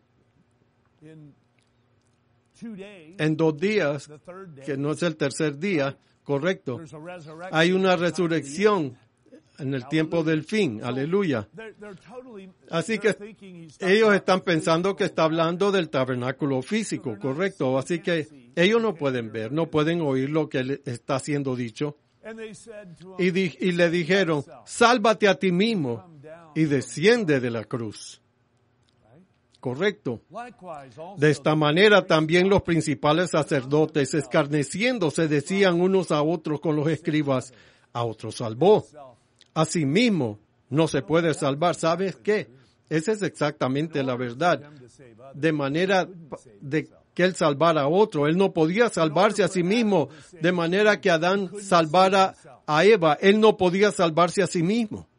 En dos días, que no es el tercer día, correcto, hay una resurrección en el tiempo del fin, aleluya. Así que ellos están pensando que está hablando del tabernáculo físico, correcto. Así que ellos no pueden ver, no pueden oír lo que está siendo dicho. Y, di- y le dijeron, sálvate a ti mismo y desciende de la cruz. correcto. De esta manera también los principales sacerdotes, escarneciendo, se decían unos a otros con los escribas, a otros salvó. Asimismo, no se puede salvar. ¿Sabes qué? Esa es exactamente la verdad. De manera de que él salvara a otro. Él no podía salvarse a sí mismo. De manera que Adán salvara a Eva. Él no podía salvarse a sí mismo.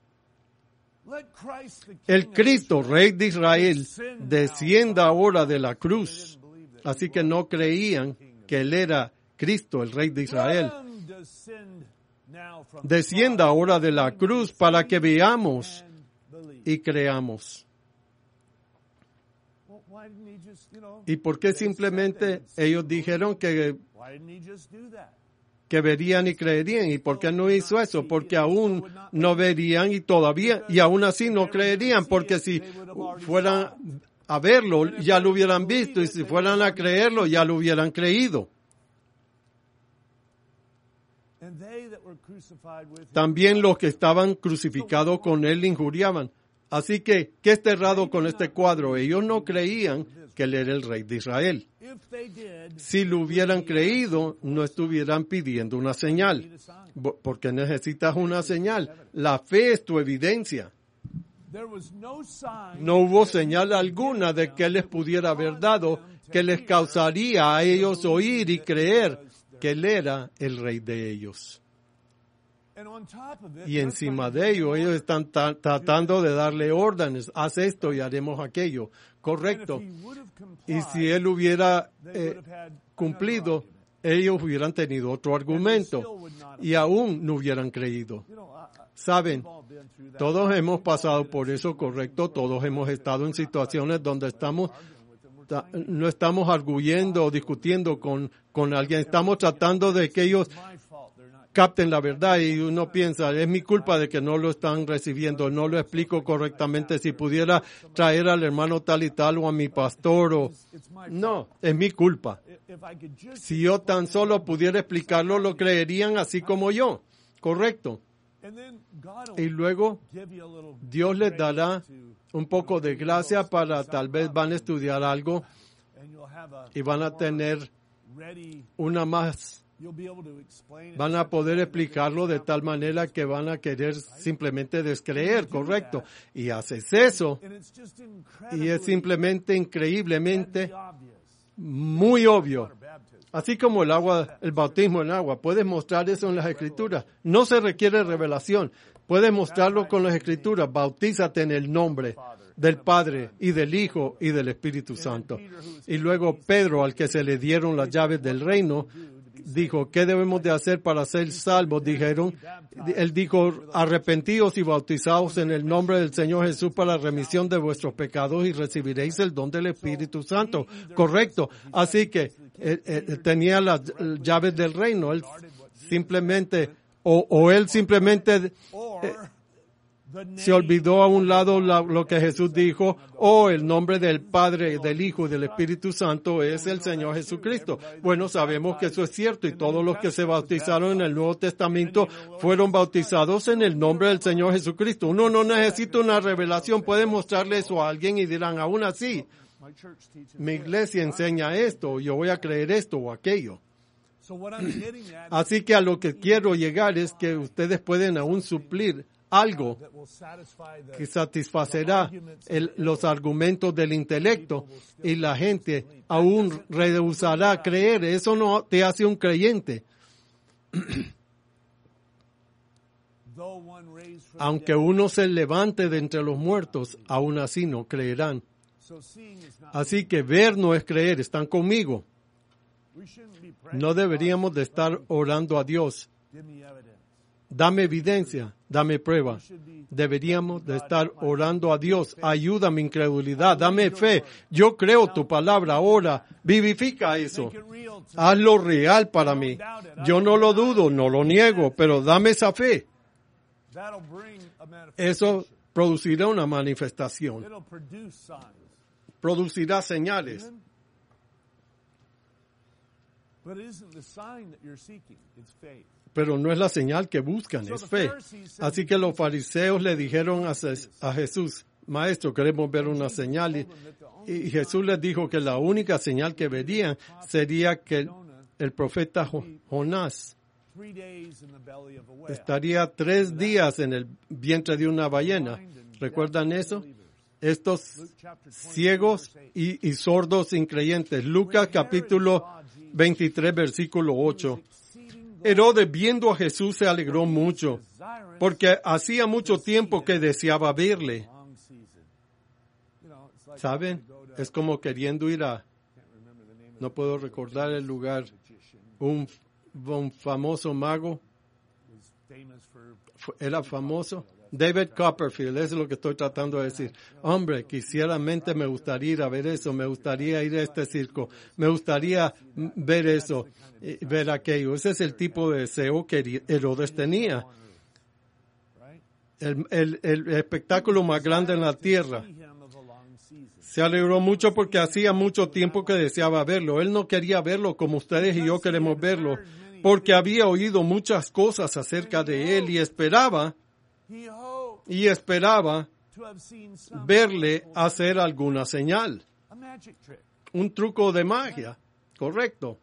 El Cristo, Rey de Israel, descienda ahora de la cruz. Así que no creían que Él era Cristo, el Rey de Israel. Descienda ahora de la cruz para que veamos y creamos. ¿Y por qué simplemente ellos dijeron que, que verían y creerían? ¿Y por qué no hizo eso? Porque aún no verían y todavía, y aún así no creerían, porque si fueran a verlo, ya lo hubieran visto, y si fueran a creerlo, ya lo hubieran creído. También los que estaban crucificados con él le injuriaban. Así que, ¿qué está errado con este cuadro? Ellos no creían que él era el Rey de Israel. Si lo hubieran creído, no estuvieran pidiendo una señal. Porque necesitas una señal. La fe es tu evidencia. No hubo señal alguna de que él les pudiera haber dado, que les causaría a ellos oír y creer que él era el Rey de ellos. Y encima de ello, ellos están ta- tratando de darle órdenes. Haz esto y haremos aquello. Correcto. Y si él hubiera eh, cumplido, ellos hubieran tenido otro argumento y aún no hubieran creído. Saben, todos hemos pasado por eso, correcto. Todos hemos estado en situaciones donde estamos, ta- no estamos arguyendo o discutiendo con, con alguien. Estamos tratando de que ellos capten la verdad y uno piensa, es mi culpa de que no lo están recibiendo, no lo explico correctamente. Si pudiera traer al hermano tal y tal o a mi pastor, o no, es mi culpa. Si yo tan solo pudiera explicarlo, lo creerían así como yo, correcto. Y luego Dios les dará un poco de gracia para tal vez van a estudiar algo y van a tener una más. Van a poder explicarlo de tal manera que van a querer simplemente descreer, correcto. Y haces eso y es simplemente increíblemente muy obvio. Así como el agua, el bautismo en agua. Puedes mostrar eso en las Escrituras. No se requiere revelación. Puedes mostrarlo con las Escrituras. Bautízate en el nombre del Padre y del Hijo y del Espíritu Santo. Y luego Pedro, al que se le dieron las llaves del reino, dijo, ¿qué debemos de hacer para ser salvos? Dijeron, él dijo, arrepentidos y bautizados en el nombre del Señor Jesús para la remisión de vuestros pecados y recibiréis el don del Espíritu Santo. Correcto. Así que él, él tenía las llaves del reino. Él simplemente, o, o él simplemente eh, se olvidó a un lado la, lo que Jesús dijo, o oh, el nombre del Padre, del Hijo y del Espíritu Santo es el Señor Jesucristo. Bueno, sabemos que eso es cierto y todos los que se bautizaron en el Nuevo Testamento fueron bautizados en el nombre del Señor Jesucristo. Uno no necesita una revelación, puede mostrarle eso a alguien y dirán, aún así, mi iglesia enseña esto, yo voy a creer esto o aquello. Así que a lo que quiero llegar es que ustedes pueden aún suplir algo que satisfacerá el, los argumentos del intelecto y la gente aún rehusará a creer. Eso no te hace un creyente. Aunque uno se levante de entre los muertos, aún así no creerán. Así que ver no es creer. ¿Están conmigo? No deberíamos de estar orando a Dios. Dame evidencia, dame prueba. Deberíamos de estar orando a Dios. Ayuda mi incredulidad, dame fe. Yo creo tu palabra ahora. Vivifica eso. Hazlo real para mí. Yo no lo dudo, no lo niego, pero dame esa fe. Eso producirá una manifestación. Producirá señales. Pero no es la señal que buscan, es fe. Así que los fariseos le dijeron a Jesús, maestro, queremos ver una señal. Y, y Jesús les dijo que la única señal que verían sería que el, el profeta Jonás estaría tres días en el vientre de una ballena. ¿Recuerdan eso? Estos ciegos y, y sordos increyentes. Lucas capítulo veintitrés, versículo ocho. Herodes, viendo a Jesús, se alegró mucho, porque hacía mucho tiempo que deseaba verle. ¿Saben? Es como queriendo ir a, no puedo recordar el lugar, un, un famoso mago, era famoso, David Copperfield, eso es lo que estoy tratando de decir. Hombre, quisieramente me gustaría ir a ver eso, me gustaría ir a este circo, me gustaría ver eso, ver aquello. Ese es el tipo de deseo que Herodes tenía. El, el, el espectáculo más grande en la tierra. Se alegró mucho porque hacía mucho tiempo que deseaba verlo. Él no quería verlo como ustedes y yo queremos verlo, porque había oído muchas cosas acerca de él y esperaba y esperaba verle hacer alguna señal. Un truco de magia, correcto.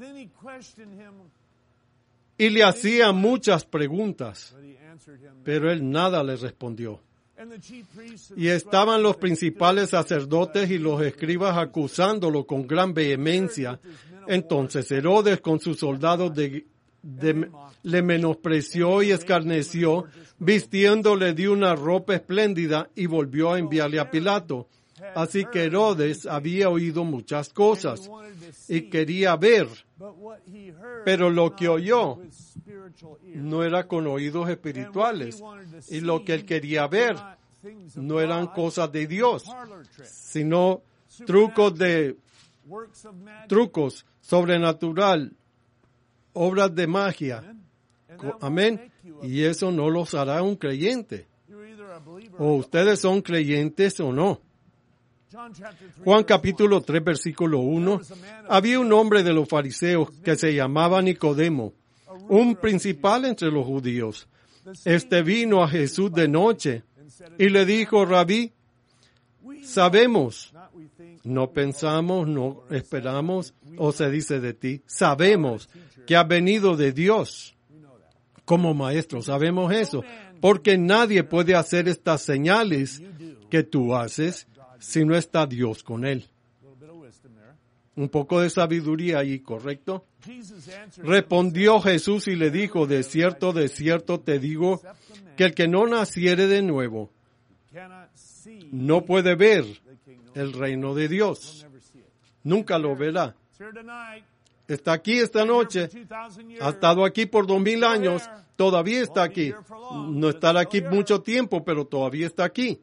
Y le hacía muchas preguntas, pero él nada le respondió. Y estaban los principales sacerdotes y los escribas acusándolo con gran vehemencia. Entonces Herodes con sus soldados de, de, le menospreció y escarneció, vistiéndole de una ropa espléndida, y volvió a enviarle a Pilato. Así que Herodes había oído muchas cosas y quería ver, pero lo que oyó no era con oídos espirituales, y lo que él quería ver no eran cosas de Dios, sino trucos de trucos sobrenatural, obras de magia. Amén. Y eso no los hará un creyente. O ustedes son creyentes o no. Juan capítulo tres, versículo uno. Había un hombre de los fariseos que se llamaba Nicodemo, un principal entre los judíos. Este vino a Jesús de noche y le dijo: Rabí, sabemos, no pensamos, no esperamos, o se dice de ti, sabemos que has venido de Dios como maestro. Sabemos eso, porque nadie puede hacer estas señales que tú haces si no está Dios con él. Un poco de sabiduría ahí, ¿correcto? Respondió Jesús y le dijo: de cierto, de cierto te digo, que el que no naciere de nuevo no puede ver el reino de Dios. Nunca lo verá. Está aquí esta noche, ha estado aquí por dos mil años, todavía está aquí. No estará aquí mucho tiempo, pero todavía está aquí.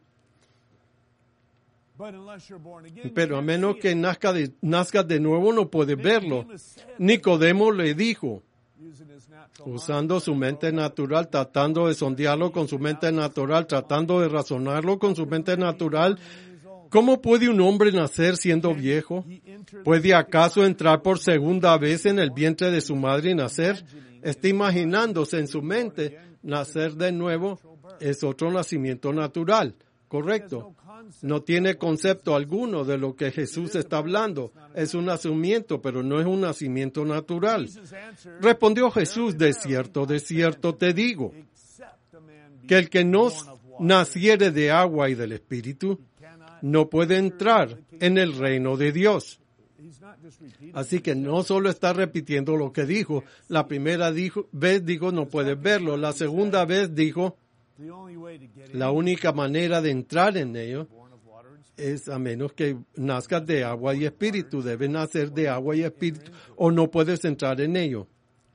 Pero a menos que nazca de, nazca de nuevo, no puede verlo. Nicodemo le dijo, usando su mente natural, tratando de sondearlo con su mente natural, tratando de razonarlo con su mente natural, ¿cómo puede un hombre nacer siendo viejo? ¿Puede acaso entrar por segunda vez en el vientre de su madre y nacer? Está imaginándose en su mente, nacer de nuevo es otro nacimiento natural, ¿correcto? No tiene concepto alguno de lo que Jesús está hablando. Es un nacimiento, pero no es un nacimiento natural. Respondió Jesús: de cierto, de cierto te digo, que el que no naciere de agua y del Espíritu no puede entrar en el reino de Dios. Así que no solo está repitiendo lo que dijo. La primera dijo, vez dijo no puedes verlo. La segunda vez dijo la única manera de entrar en ello es a menos que nazcas de agua y espíritu. Debes nacer de agua y espíritu o no puedes entrar en ello.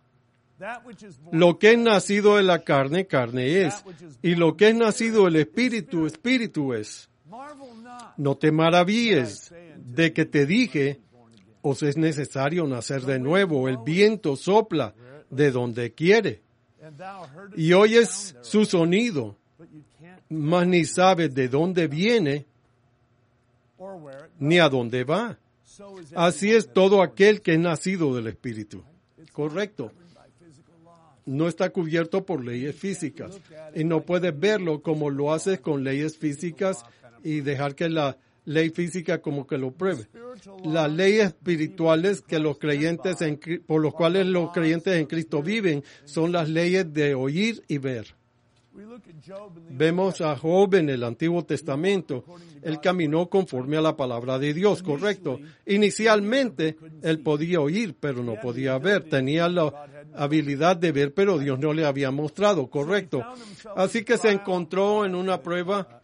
Lo que es nacido de la carne, carne es. Y lo que es nacido del espíritu, espíritu es. No te maravilles de que te dije, os es necesario nacer de nuevo. El viento sopla de donde quiere y oyes su sonido, mas ni sabes de dónde viene ni a dónde va. Así es todo aquel que es nacido del Espíritu. Correcto. No está cubierto por leyes físicas y no puedes verlo como lo haces con leyes físicas y dejar que la ley física como que lo pruebe. Las leyes espirituales que los creyentes en, por los cuales los creyentes en Cristo viven son las leyes de oír y ver. Vemos a Job en el Antiguo Testamento. Él caminó conforme a la palabra de Dios, correcto. Inicialmente, él podía oír, pero no podía ver. Tenía la habilidad de ver, pero Dios no le había mostrado, correcto. Así que se encontró en una prueba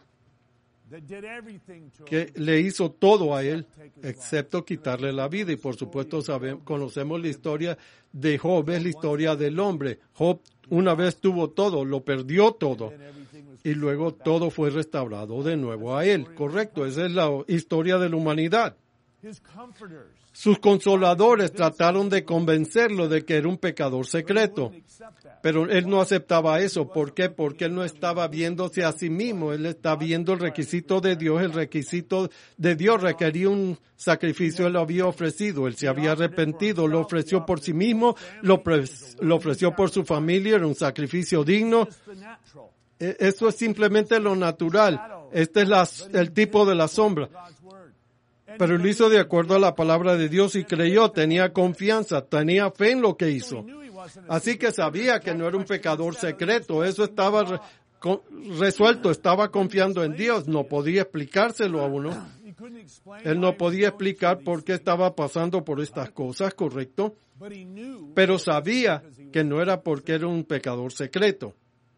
que le hizo todo a él, excepto quitarle la vida. Y por supuesto sabemos, conocemos la historia de Job, es la historia del hombre. Job una vez tuvo todo, lo perdió todo, y luego todo fue restaurado de nuevo a él, correcto. Esa es la historia de la humanidad. Sus consoladores trataron de convencerlo de que era un pecador secreto, pero él no aceptaba eso. ¿Por qué? Porque él no estaba viéndose a sí mismo, él está viendo el requisito de Dios. El requisito de Dios requería un sacrificio, él lo había ofrecido, él se había arrepentido, lo ofreció por sí mismo, lo, pre- lo ofreció por su familia, era un sacrificio digno. Eso es simplemente lo natural. Este es la, el tipo de la sombra. Pero lo hizo de acuerdo a la palabra de Dios y creyó, tenía confianza, tenía fe en lo que hizo. Así que sabía que no era un pecador secreto, eso estaba re, con, resuelto, estaba confiando en Dios, no podía explicárselo a uno. Él no podía explicar por qué estaba pasando por estas cosas, correcto, pero sabía que no era porque era un pecador secreto.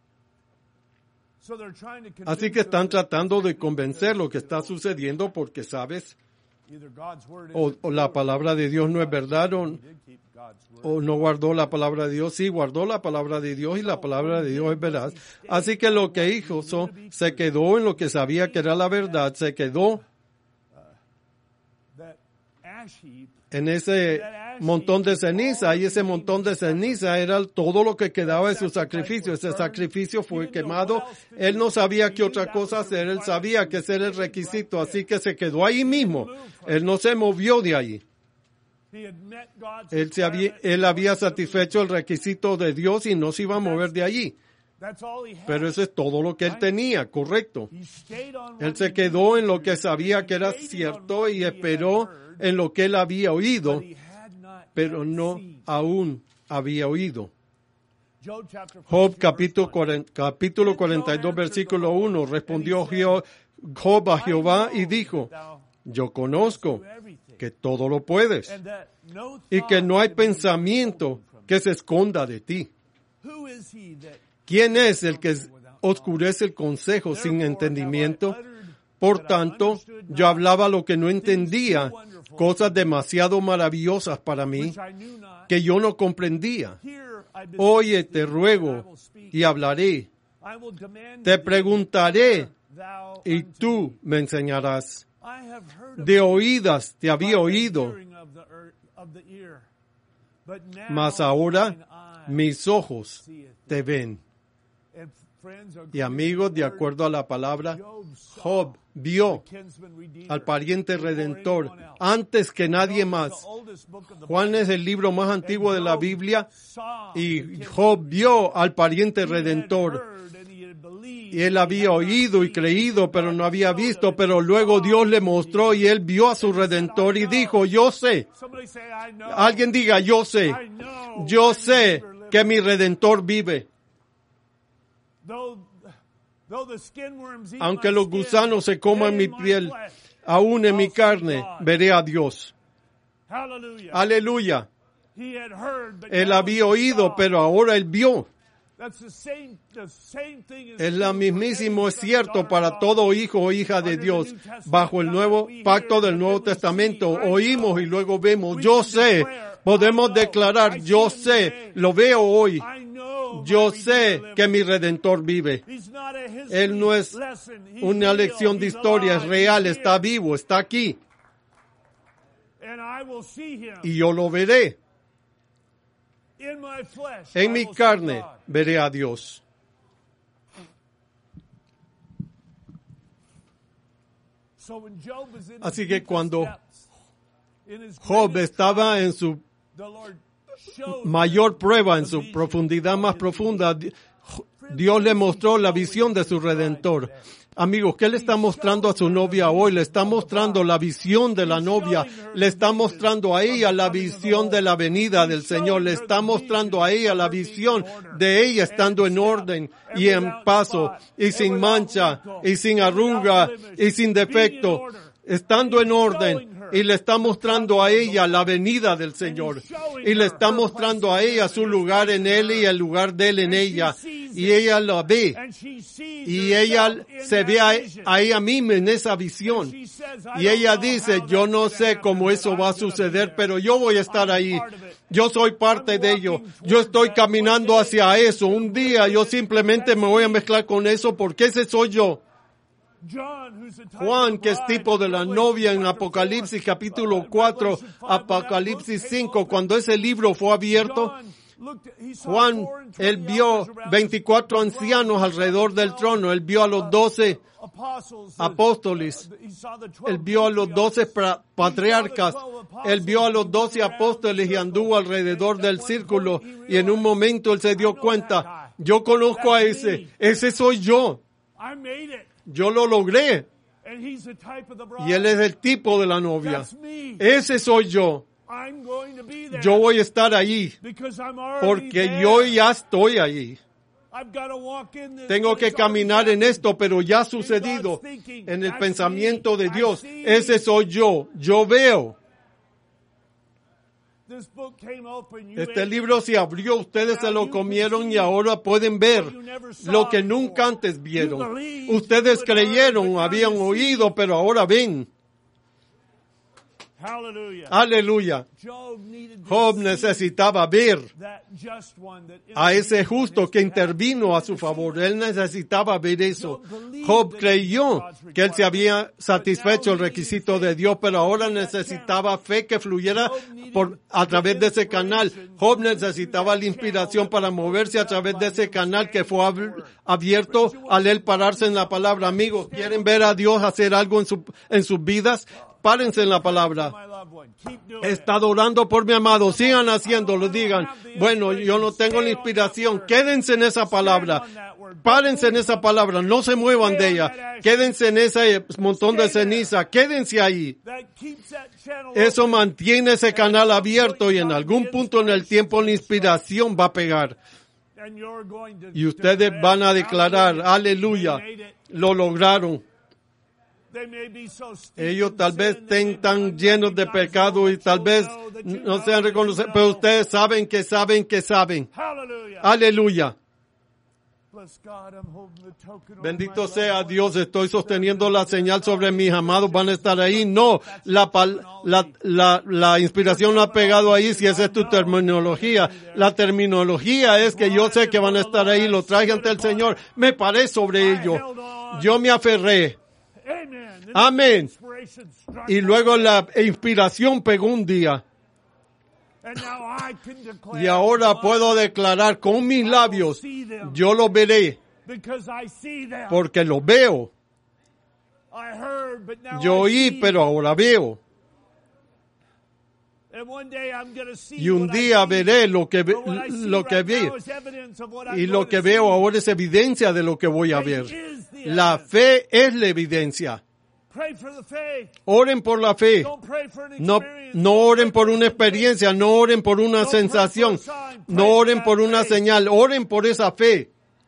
Así que están tratando de convencer lo que está sucediendo porque, ¿sabes? O, o la palabra de Dios no es verdad, o, o no guardó la palabra de Dios. Sí, guardó la palabra de Dios y la palabra de Dios es verdad. Así que lo que hizo so, se quedó en lo que sabía que era la verdad, se quedó en ese montón de ceniza, y ese montón de ceniza era todo lo que quedaba de su sacrificio. Ese sacrificio fue quemado. Él no sabía qué otra cosa hacer, él sabía que ese era el requisito, así que se quedó ahí mismo. Él no se movió de allí. Él, se había, él había satisfecho el requisito de Dios y no se iba a mover de allí. Pero eso es todo lo que él tenía, correcto. Él se quedó en lo que sabía que era cierto y esperó en lo que él había oído, pero no aún había oído. Job capítulo, capítulo cuarenta y dos, versículo uno, respondió Job a Jehová y dijo, yo conozco que todo lo puedes y que no hay pensamiento que se esconda de ti. ¿Quién es el que oscurece el consejo sin entendimiento? Por tanto, yo hablaba lo que no entendía, cosas demasiado maravillosas para mí, que yo no comprendía. Oye, te ruego, y hablaré. Te preguntaré, y tú me enseñarás. De oídas te había oído, mas ahora mis ojos te ven. Y amigos, de acuerdo a la palabra, Job vio al pariente redentor antes que nadie más. Juan es el libro más antiguo de la Biblia y Job vio al pariente redentor. Y él había oído y creído, pero no había visto, pero luego Dios le mostró y él vio a su redentor y dijo, yo sé. Alguien diga, yo sé. Yo sé que mi redentor vive. Aunque los gusanos se coman mi piel, aún en mi carne veré a Dios. Aleluya. Él había oído, pero ahora él vio. Es la mismísimo, es cierto para todo hijo o hija de Dios. Bajo el nuevo pacto del Nuevo Testamento, oímos y luego vemos. Yo sé, podemos declarar, yo sé, lo veo hoy. Yo sé que mi Redentor vive. Él no es una lección de historia, es real, está vivo, está aquí. Y yo lo veré. En mi carne veré a Dios. Así que cuando Job estaba en su mayor prueba, en su profundidad más profunda, Dios le mostró la visión de su Redentor. Amigos, ¿qué le está mostrando a su novia hoy? Le está mostrando la visión de la novia. Le está mostrando a ella la visión de la venida del Señor. Le está mostrando a ella la visión de ella estando en orden y en paso y sin mancha y sin arruga y sin defecto. Estando en orden, y le está mostrando a ella la venida del Señor, y le está mostrando a ella su lugar en Él y el lugar de Él en ella, y ella lo ve, y ella se ve a, a ella misma en esa visión, y ella dice, yo no sé cómo eso va a suceder, pero yo voy a estar ahí. Yo soy parte de ello. Yo estoy caminando hacia eso. Un día yo simplemente me voy a mezclar con eso porque ese soy yo. Juan, que es tipo de la novia en Apocalipsis capítulo cuatro, Apocalipsis cinco, cuando ese libro fue abierto, Juan, él vio veinticuatro ancianos alrededor del trono, él vio a los doce apóstoles, él vio a los doce patriarcas, él vio a los doce apóstoles y anduvo alrededor del círculo, y en un momento él se dio cuenta, yo conozco a ese, ese soy yo. Yo lo logré. Y él es el tipo de la novia. Ese soy yo. Yo voy a estar allí. Porque yo ya estoy allí. Tengo que caminar en esto, pero ya ha sucedido en el pensamiento de Dios. Ese soy yo. Yo veo. Este libro se abrió, ustedes se lo comieron y ahora pueden ver lo que nunca antes vieron. Ustedes creyeron, habían oído, pero ahora ven. Aleluya. Job necesitaba ver a ese justo que intervino a su favor. Él necesitaba ver eso. Job creyó que él se había satisfecho el requisito de Dios, pero ahora necesitaba fe que fluyera por, a través de ese canal. Job necesitaba la inspiración para moverse a través de ese canal que fue ab- abierto al él pararse en la palabra. Amigos, ¿quieren ver a Dios hacer algo en, su, en sus vidas? Párense en la palabra. He estado orando por mi amado. Sigan haciéndolo. Digan, bueno, yo no tengo la inspiración. Quédense en esa palabra. Párense en esa palabra. No se muevan de ella. Quédense en ese montón de ceniza. Quédense ahí. Eso mantiene ese canal abierto y en algún punto en el tiempo la inspiración va a pegar. Y ustedes van a declarar, aleluya, lo lograron. Ellos tal vez estén tan llenos de pecado y tal vez no sean reconocidos, pero ustedes saben que saben que saben. Aleluya. Bendito sea Dios, estoy sosteniendo la señal sobre mis amados, van a estar ahí. No, la, la, la, la inspiración no ha pegado ahí si esa es tu terminología. La terminología es que yo sé que van a estar ahí, lo traje ante el Señor, me paré sobre ello, yo me aferré. Amén. Y luego la inspiración pegó un día. Y ahora puedo declarar con mis labios, yo lo veré, porque lo veo. Yo oí, pero ahora veo. Y un día veré lo que, lo que vi. Y lo que veo ahora es evidencia de lo que voy a ver. La fe es la evidencia. Oren por la fe. No, no oren por una experiencia, no oren por una sensación, no oren por una señal, oren por esa fe.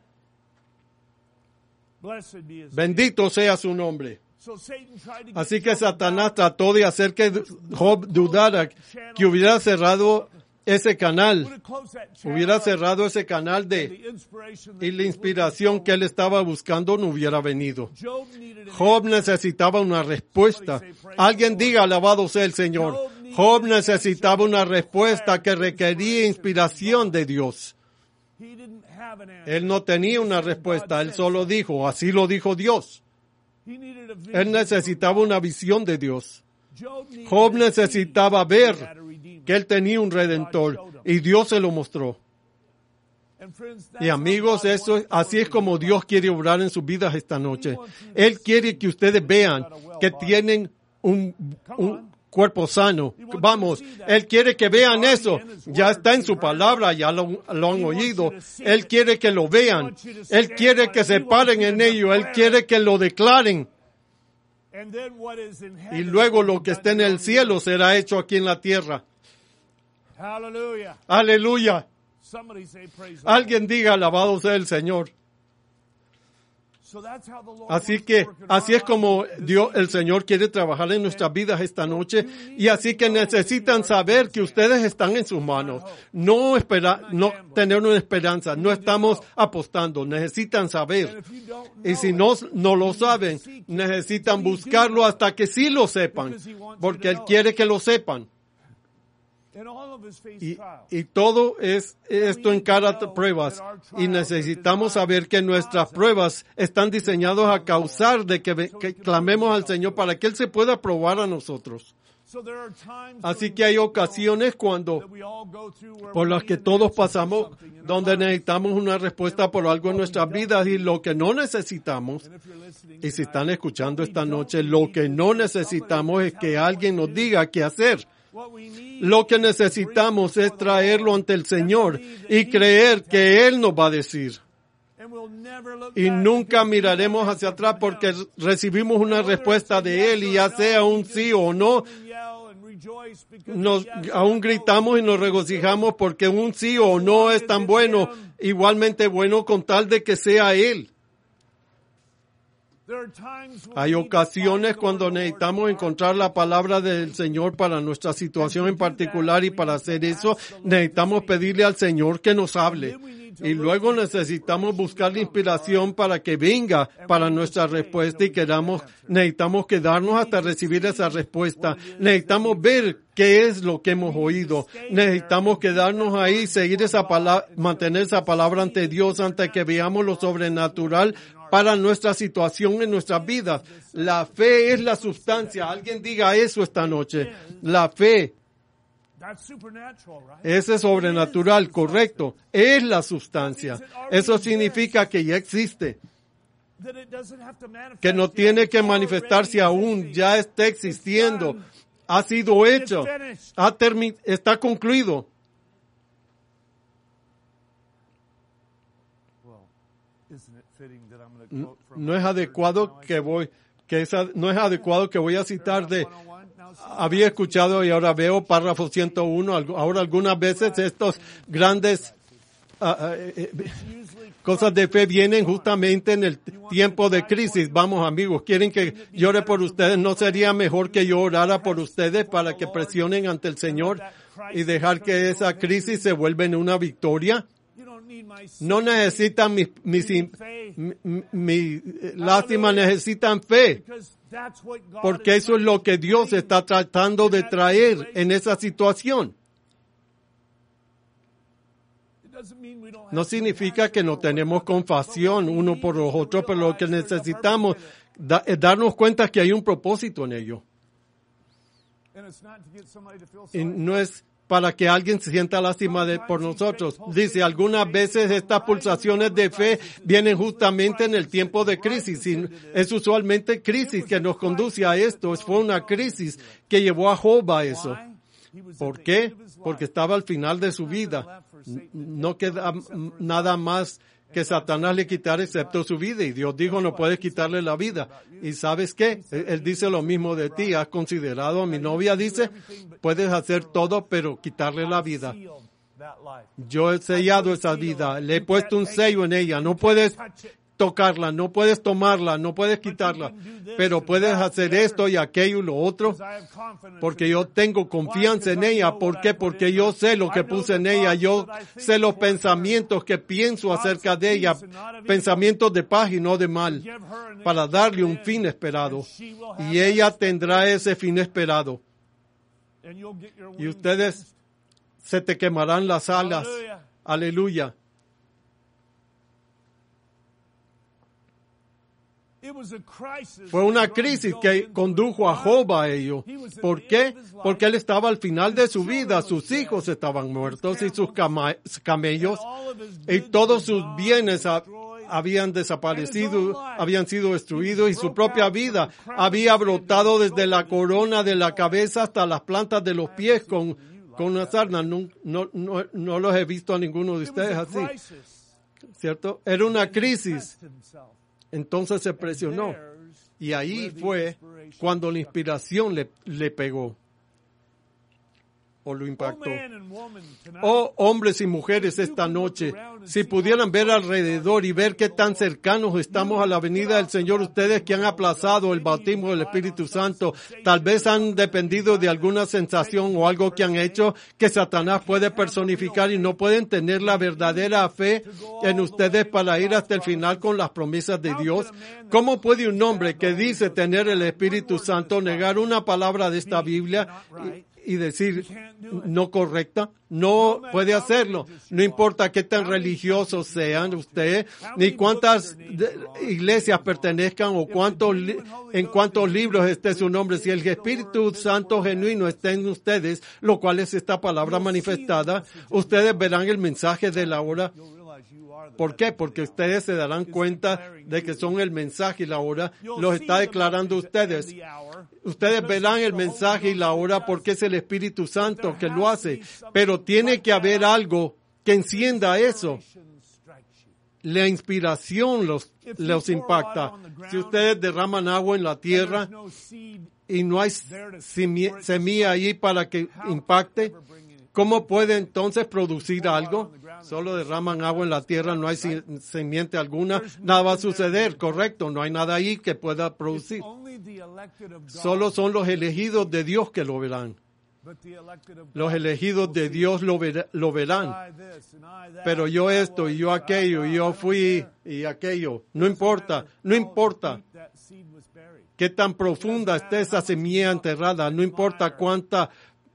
Bendito sea su nombre. Así que Satanás trató de hacer que Job dudara que hubiera cerrado ese canal, hubiera cerrado ese canal de, y la inspiración que él estaba buscando no hubiera venido. Job necesitaba una respuesta. Alguien diga, alabado sea el Señor. Job necesitaba una respuesta que requería inspiración de Dios. Él no tenía una respuesta, él solo dijo, así lo dijo Dios. Él necesitaba una visión de Dios. Job necesitaba ver que él tenía un Redentor y Dios se lo mostró. Y amigos, eso es, así es como Dios quiere obrar en sus vidas esta noche. Él quiere que ustedes vean que tienen un, un cuerpo sano. Vamos, Él quiere que vean eso. Ya está en su palabra, ya lo, lo han oído. Él quiere que lo vean. Él quiere que se paren en ello. Él quiere que lo declaren. Y luego lo que esté en el cielo será hecho aquí en la tierra. Aleluya. Aleluya. Alguien diga, alabado sea el Señor. Así que, así es como Dios, el Señor quiere trabajar en nuestras vidas esta noche. Y así que necesitan saber que ustedes están en sus manos. No esperar, no tener una esperanza. No estamos apostando. Necesitan saber. Y si no, no lo saben, necesitan buscarlo hasta que sí lo sepan. Porque Él quiere que lo sepan. Y, y todo es esto encara pruebas y necesitamos saber que nuestras pruebas están diseñadas a causar de que, que clamemos al Señor para que Él se pueda probar a nosotros. Así que hay ocasiones cuando por las que todos pasamos donde necesitamos una respuesta por algo en nuestras vidas y lo que no necesitamos, y si están escuchando esta noche, lo que no necesitamos es que alguien nos diga qué hacer. Lo que necesitamos es traerlo ante el Señor y creer que Él nos va a decir. Y nunca miraremos hacia atrás porque recibimos una respuesta de Él y ya sea un sí o no, nos, aún gritamos y nos regocijamos porque un sí o no es tan bueno, igualmente bueno con tal de que sea Él. Hay ocasiones cuando necesitamos encontrar la palabra del Señor para nuestra situación en particular y para hacer eso necesitamos pedirle al Señor que nos hable. Y luego necesitamos buscar la inspiración para que venga para nuestra respuesta y queramos, necesitamos quedarnos hasta recibir esa respuesta. Necesitamos ver qué es lo que hemos oído. Necesitamos quedarnos ahí, seguir esa palabra, mantener esa palabra ante Dios antes que veamos lo sobrenatural para nuestra situación en nuestras vidas. La fe es la sustancia. Alguien diga eso esta noche. La fe. Ese es sobrenatural, correcto. Es la sustancia. Eso significa que ya existe. Que no tiene que manifestarse aún. Ya está existiendo. Ha sido hecho. Ha termi- está concluido. No es adecuado que voy, que esa, no es adecuado que voy a citar de, había escuchado y ahora veo párrafo ciento uno, ahora algunas veces estos grandes uh, uh, cosas de fe vienen justamente en el tiempo de crisis. Vamos amigos, quieren que llore por ustedes, ¿no sería mejor que yo orara por ustedes para que presionen ante el Señor y dejar que esa crisis se vuelva en una victoria? No necesitan mi, mi, mi, mi lástima, necesitan fe. Porque eso es lo que Dios está tratando de traer en esa situación. No significa que no tenemos compasión uno por los otros, pero lo que necesitamos da, es darnos cuenta que hay un propósito en ello. Y no es para que alguien se sienta lástima de, por nosotros. Dice, algunas veces estas pulsaciones de fe vienen justamente en el tiempo de crisis. Y es usualmente crisis que nos conduce a esto. Fue una crisis que llevó a Job a eso. ¿Por qué? Porque estaba al final de su vida. No queda nada más que Satanás le quitara excepto su vida. Y Dios dijo, no puedes quitarle la vida. ¿Y sabes qué? Él dice lo mismo de ti. ¿Has considerado a mi novia? Dice, puedes hacer todo, pero quitarle la vida. Yo he sellado esa vida. Le he puesto un sello en ella. No puedes tocarla, no puedes tomarla, no puedes quitarla, pero puedes hacer esto y aquello y lo otro, porque yo tengo confianza en ella. ¿Por qué? Porque yo sé lo que puse en ella, yo sé los pensamientos que pienso acerca de ella, pensamientos de paz y no de mal, para darle un fin esperado, y ella tendrá ese fin esperado, y ustedes se te quemarán las alas. Aleluya. Fue una crisis que condujo a Job a ello. ¿Por qué? Porque él estaba al final de su vida, sus hijos estaban muertos y sus cama- camellos y todos sus bienes habían desaparecido, habían sido destruidos y su propia vida había brotado desde la corona de la cabeza hasta las plantas de los pies con, con una sarna. No, no, no, no los he visto a ninguno de ustedes así, ¿cierto? Era una crisis. Entonces se presionó y ahí fue cuando la inspiración le, le pegó o lo impactó. Oh, hombres y mujeres, esta noche, si pudieran ver alrededor y ver qué tan cercanos estamos a la venida del Señor, ustedes que han aplazado el bautismo del Espíritu Santo, tal vez han dependido de alguna sensación o algo que han hecho que Satanás puede personificar y no pueden tener la verdadera fe en ustedes para ir hasta el final con las promesas de Dios. ¿Cómo puede un hombre que dice tener el Espíritu Santo negar una palabra de esta Biblia y, y decir no correcta? No puede hacerlo. No importa qué tan religiosos sean ustedes, ni cuántas iglesias pertenezcan o cuántos, en cuántos libros esté su nombre. Si el Espíritu Santo genuino está en ustedes, lo cual es esta palabra manifestada, ustedes verán el mensaje de la hora. ¿Por qué? Porque ustedes se darán cuenta de que son el mensaje y la hora. Los está declarando ustedes. Ustedes verán el mensaje y la hora porque es el Espíritu Santo que lo hace. Pero tiene que haber algo que encienda eso. La inspiración los, los impacta. Si ustedes derraman agua en la tierra y no hay semilla ahí para que impacte, ¿cómo puede entonces producir algo? Solo derraman agua en la tierra, no hay semiente alguna, nada va a suceder, correcto, no hay nada ahí que pueda producir. Solo son los elegidos de Dios que lo verán. Los elegidos de Dios lo, ver, lo verán. Pero yo esto y yo aquello, y yo fui y aquello, no importa, no importa qué tan profunda esté esa semilla enterrada, no importa cuánta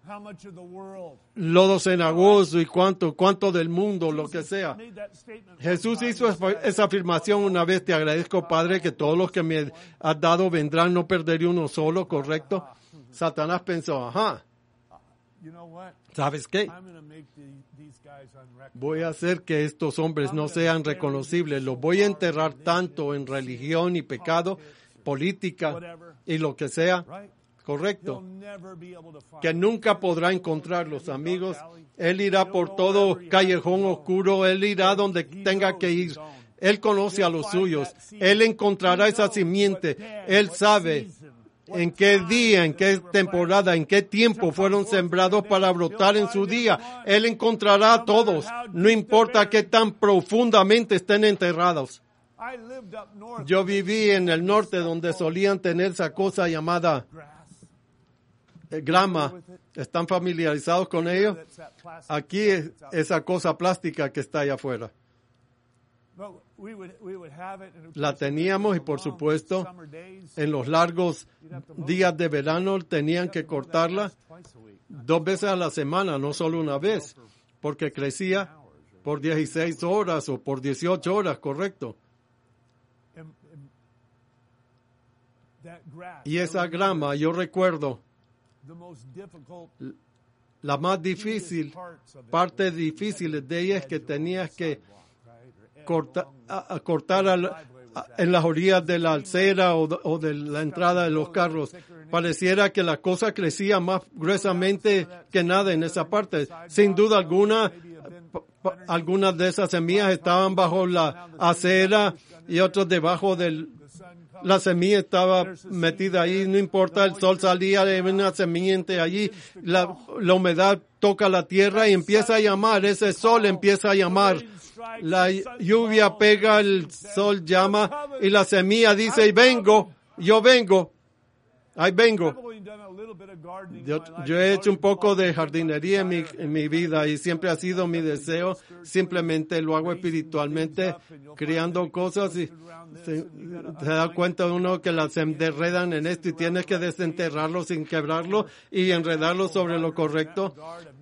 lodo cenagoso y cuánto, cuánto del mundo, lo que sea. Jesús hizo esa afirmación una vez: te agradezco, Padre, que todos los que me has dado vendrán, no perderé uno solo, ¿correcto? Satanás pensó, ajá, ¿sabes qué? Voy a hacer que estos hombres no sean reconocibles, los voy a enterrar tanto en religión y pecado, política y lo que sea. Correcto. Que nunca podrá encontrarlos, amigos. Él irá por todo callejón oscuro. Él irá donde tenga que ir. Él conoce a los suyos. Él encontrará esa simiente. Él sabe en qué día, en qué temporada, en qué tiempo fueron sembrados para brotar en su día. Él encontrará a todos. No importa qué tan profundamente estén enterrados. Yo viví en el norte donde solían tener esa cosa llamada grama. ¿Están familiarizados con ello? Aquí es esa cosa plástica que está allá afuera. La teníamos y por supuesto en los largos días de verano tenían que cortarla dos veces a la semana, no solo una vez, porque crecía por dieciséis horas o por dieciocho horas, correcto. Y esa grama, yo recuerdo, la más difícil, parte difícil de ella es que tenías que corta, a, a cortar al, a, en las orillas de la acera o de, o de la entrada de los carros. Pareciera que la cosa crecía más gruesamente que nada en esa parte. Sin duda alguna, p- p- algunas de esas semillas estaban bajo la acera y otras debajo del... La semilla estaba metida ahí, no importa, el sol salía, hay una semilla allí, la, la humedad toca la tierra y empieza a llamar, ese sol empieza a llamar, la lluvia pega, el sol llama y la semilla dice, vengo, yo vengo, ahí vengo. Yo, yo he hecho un poco de jardinería en mi, en mi vida y siempre ha sido mi deseo, simplemente lo hago espiritualmente, criando cosas y se, se da cuenta uno que las enredan en esto y tienes que desenterrarlo sin quebrarlo y enredarlo sobre lo correcto.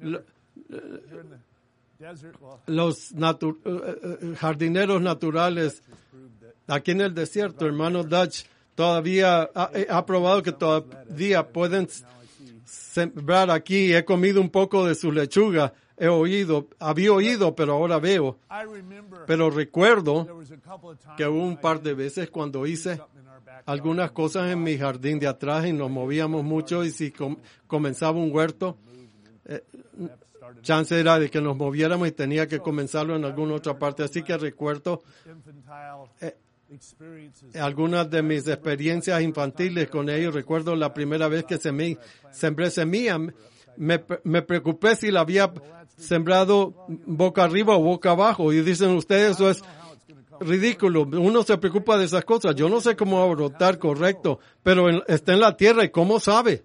Los natu- jardineros naturales aquí en el desierto, hermano Dutch, todavía ha, ha probado que todavía pueden sembrar aquí, he comido un poco de su lechuga, he oído, había oído, pero ahora veo. Pero recuerdo que hubo un par de veces cuando hice algunas cosas en mi jardín de atrás y nos movíamos mucho y si com- comenzaba un huerto, eh, chance era de que nos moviéramos y tenía que comenzarlo en alguna otra parte. Así que recuerdo eh, algunas de mis experiencias infantiles con ellos. Recuerdo la primera vez que semí, sembré semilla, me, me preocupé si la había sembrado boca arriba o boca abajo. Y dicen ustedes, eso es ridículo. Uno se preocupa de esas cosas. Yo no sé cómo va a brotar correcto, pero en, está en la tierra y cómo sabe.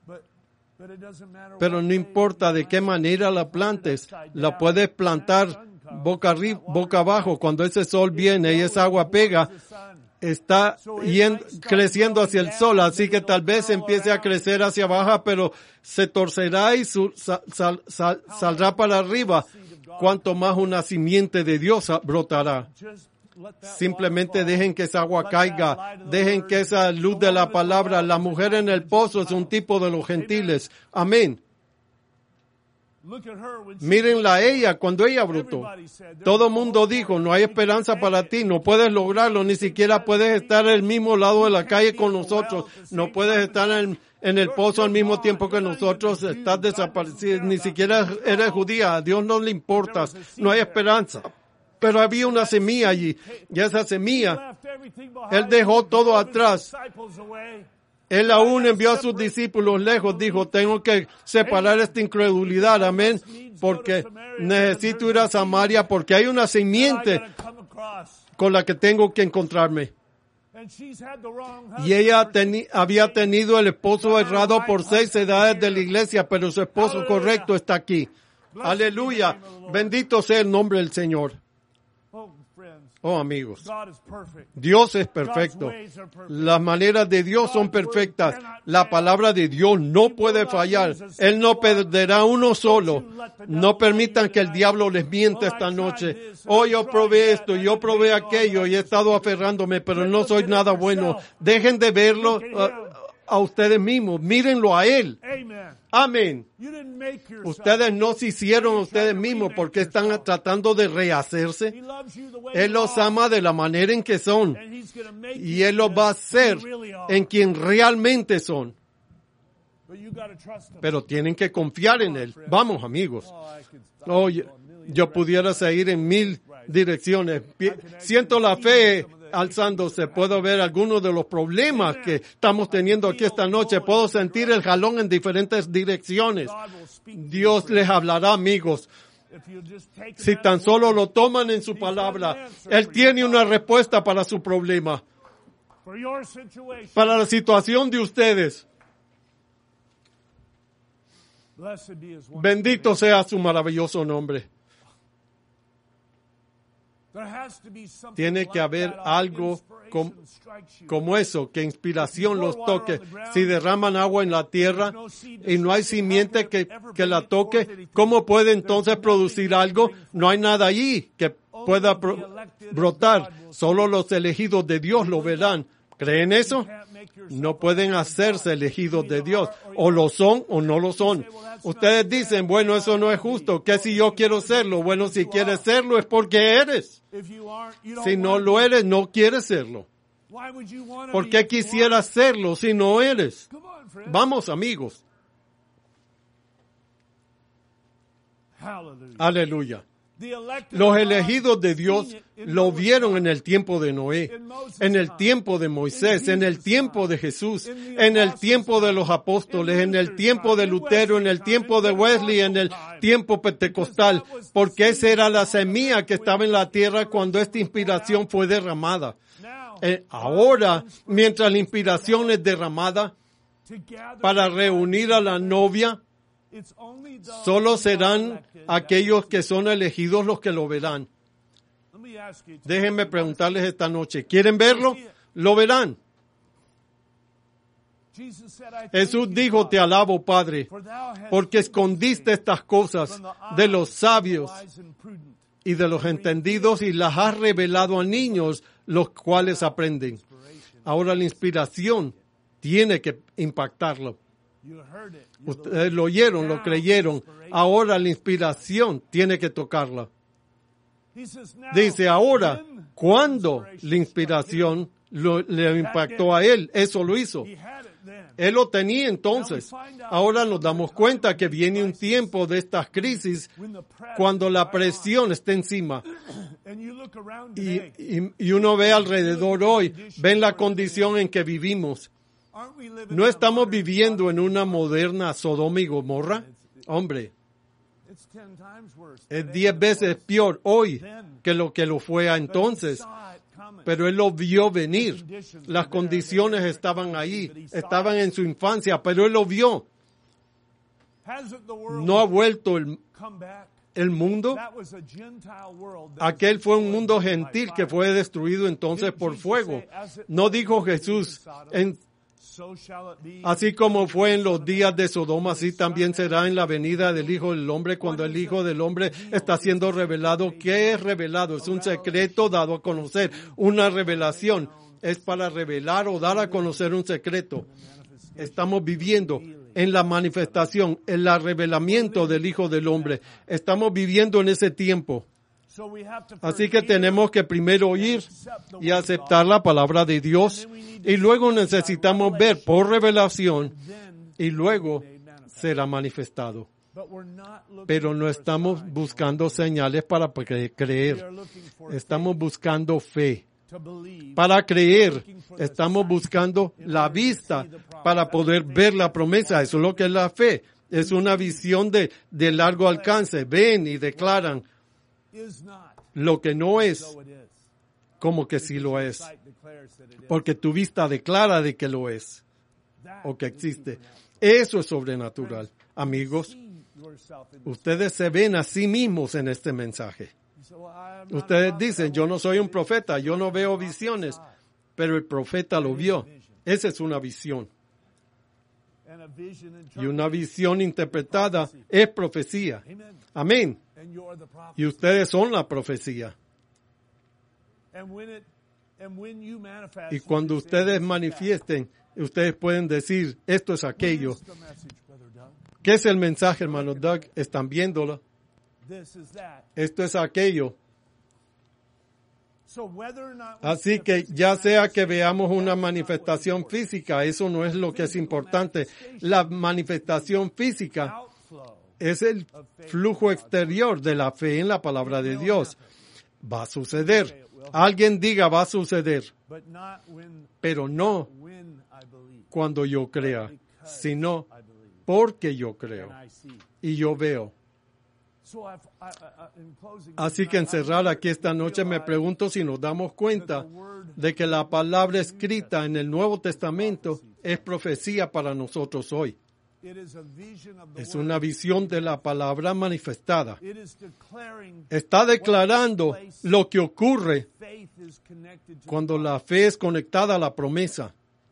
Pero no importa de qué manera la plantes, la puedes plantar boca arriba, boca abajo. Cuando ese sol viene y esa agua pega, está yendo, creciendo hacia el sol, así que tal vez empiece a crecer hacia abajo, pero se torcerá y su, sal, sal, sal, saldrá para arriba. Cuanto más una simiente de Dios brotará. Simplemente dejen que esa agua caiga, dejen que esa luz de la palabra, la mujer en el pozo es un tipo de los gentiles. Amén. Mírenla a ella cuando ella brotó. Todo el mundo dijo, no hay esperanza para ti, no puedes lograrlo, ni siquiera puedes estar al mismo lado de la calle con nosotros, no puedes estar en, en el pozo al mismo tiempo que nosotros, estás desaparecido, ni siquiera eres judía, a Dios no le importa, no hay esperanza. Pero había una semilla allí, y esa semilla, Él dejó todo atrás. Él aún envió a sus discípulos lejos, dijo, tengo que separar esta incredulidad, amén, porque necesito ir a Samaria, porque hay una simiente con la que tengo que encontrarme. Y ella teni- había tenido el esposo errado por seis edades de la iglesia, pero su esposo correcto está aquí. Aleluya, bendito sea el nombre del Señor. Oh, amigos, Dios es perfecto. Las maneras de Dios son perfectas. La palabra de Dios no puede fallar. Él no perderá uno solo. No permitan que el diablo les mienta esta noche. Oh, yo probé esto, yo probé aquello y he estado aferrándome, pero no soy nada bueno. Dejen de verlo a, a ustedes mismos. Mírenlo a Él. Amén. Ustedes no se hicieron a ustedes mismos porque están tratando de rehacerse. Él los ama de la manera en que son. Y Él los va a hacer en quien realmente son. Pero tienen que confiar en Él. Vamos, amigos. Oh, yo, yo pudiera seguir en mil direcciones. Siento la fe alzándose. Puedo ver algunos de los problemas que estamos teniendo aquí esta noche. Puedo sentir el jalón en diferentes direcciones. Dios les hablará, amigos. Si tan solo lo toman en su palabra, Él tiene una respuesta para su problema, para la situación de ustedes. Bendito sea su maravilloso nombre. Tiene que haber algo com, como eso, que inspiración los toque. Si derraman agua en la tierra y no hay simiente que, que la toque, ¿cómo puede entonces producir algo? No hay nada allí que pueda pro, brotar. Solo los elegidos de Dios lo verán. ¿Creen eso? No pueden hacerse elegidos de Dios. O lo son o no lo son. Ustedes dicen, bueno, eso no es justo. ¿Qué si yo quiero serlo? Bueno, si quieres serlo es porque eres. Si no lo eres, no quieres serlo. ¿Por qué quisieras serlo si no eres? Vamos, amigos. Aleluya. Los elegidos de Dios lo vieron en el tiempo de Noé, en el tiempo de Moisés, en el tiempo de Jesús, en el tiempo de los apóstoles, en el tiempo de Lutero, en el tiempo de Wesley, en el tiempo pentecostal, porque esa era la semilla que estaba en la tierra cuando esta inspiración fue derramada. Eh, ahora, mientras la inspiración es derramada para reunir a la novia, solo serán aquellos que son elegidos los que lo verán. Déjenme preguntarles esta noche, ¿quieren verlo? Lo verán. Jesús dijo, te alabo, Padre, porque escondiste estas cosas de los sabios y de los entendidos y las has revelado a niños, los cuales aprenden. Ahora la inspiración tiene que impactarlo. Ustedes lo oyeron, lo creyeron. Ahora la inspiración tiene que tocarla. Dice, ahora, ¿cuándo la inspiración lo, le impactó a él? Eso lo hizo. Él lo tenía entonces. Ahora nos damos cuenta que viene un tiempo de estas crisis cuando la presión está encima. Y, y, y uno ve alrededor hoy, ven la condición en que vivimos. ¿No estamos viviendo en una moderna Sodoma y Gomorra? Hombre, es diez veces peor hoy que lo que lo fue a entonces. Pero él lo vio venir. Las condiciones estaban ahí, estaban en su infancia, pero él lo vio. No ha vuelto el, el mundo. Aquel fue un mundo gentil que fue destruido entonces por fuego. No dijo Jesús, en, así como fue en los días de Sodoma, así también será en la venida del Hijo del Hombre, cuando el Hijo del Hombre está siendo revelado. ¿Qué es revelado? Es un secreto dado a conocer. Una revelación es para revelar o dar a conocer un secreto. Estamos viviendo en la manifestación, en el revelamiento del Hijo del Hombre. Estamos viviendo en ese tiempo. Así que tenemos que primero oír y aceptar la palabra de Dios, y luego necesitamos ver por revelación, y luego será manifestado. Pero no estamos buscando señales para creer. Estamos buscando fe. Para creer, estamos buscando la vista para poder ver la promesa. Eso es lo que es la fe. Es una visión de, de largo alcance. Ven y declaran lo que no es, como que sí lo es. Porque tu vista declara de que lo es, o que existe. Eso es sobrenatural. Amigos, ustedes se ven a sí mismos en este mensaje. Ustedes dicen, yo no soy un profeta, yo no veo visiones, pero el profeta lo vio. Esa es una visión. Y una visión interpretada es profecía. Amén. Y ustedes son la profecía. Y cuando ustedes manifiesten, ustedes pueden decir, esto es aquello. ¿Qué es el mensaje, hermano Doug? ¿Están viéndolo? Esto es aquello. Así que ya sea que veamos una manifestación física, eso no es lo que es importante. La manifestación física es el flujo exterior de la fe en la palabra de Dios. Va a suceder. Alguien diga va a suceder. Pero no cuando yo crea, sino porque yo creo. Y yo veo. Así que en cerrar aquí esta noche me pregunto si nos damos cuenta de que la palabra escrita en el Nuevo Testamento es profecía para nosotros hoy. Es una visión de la palabra manifestada. Está declarando lo que ocurre cuando la fe es conectada a la promesa.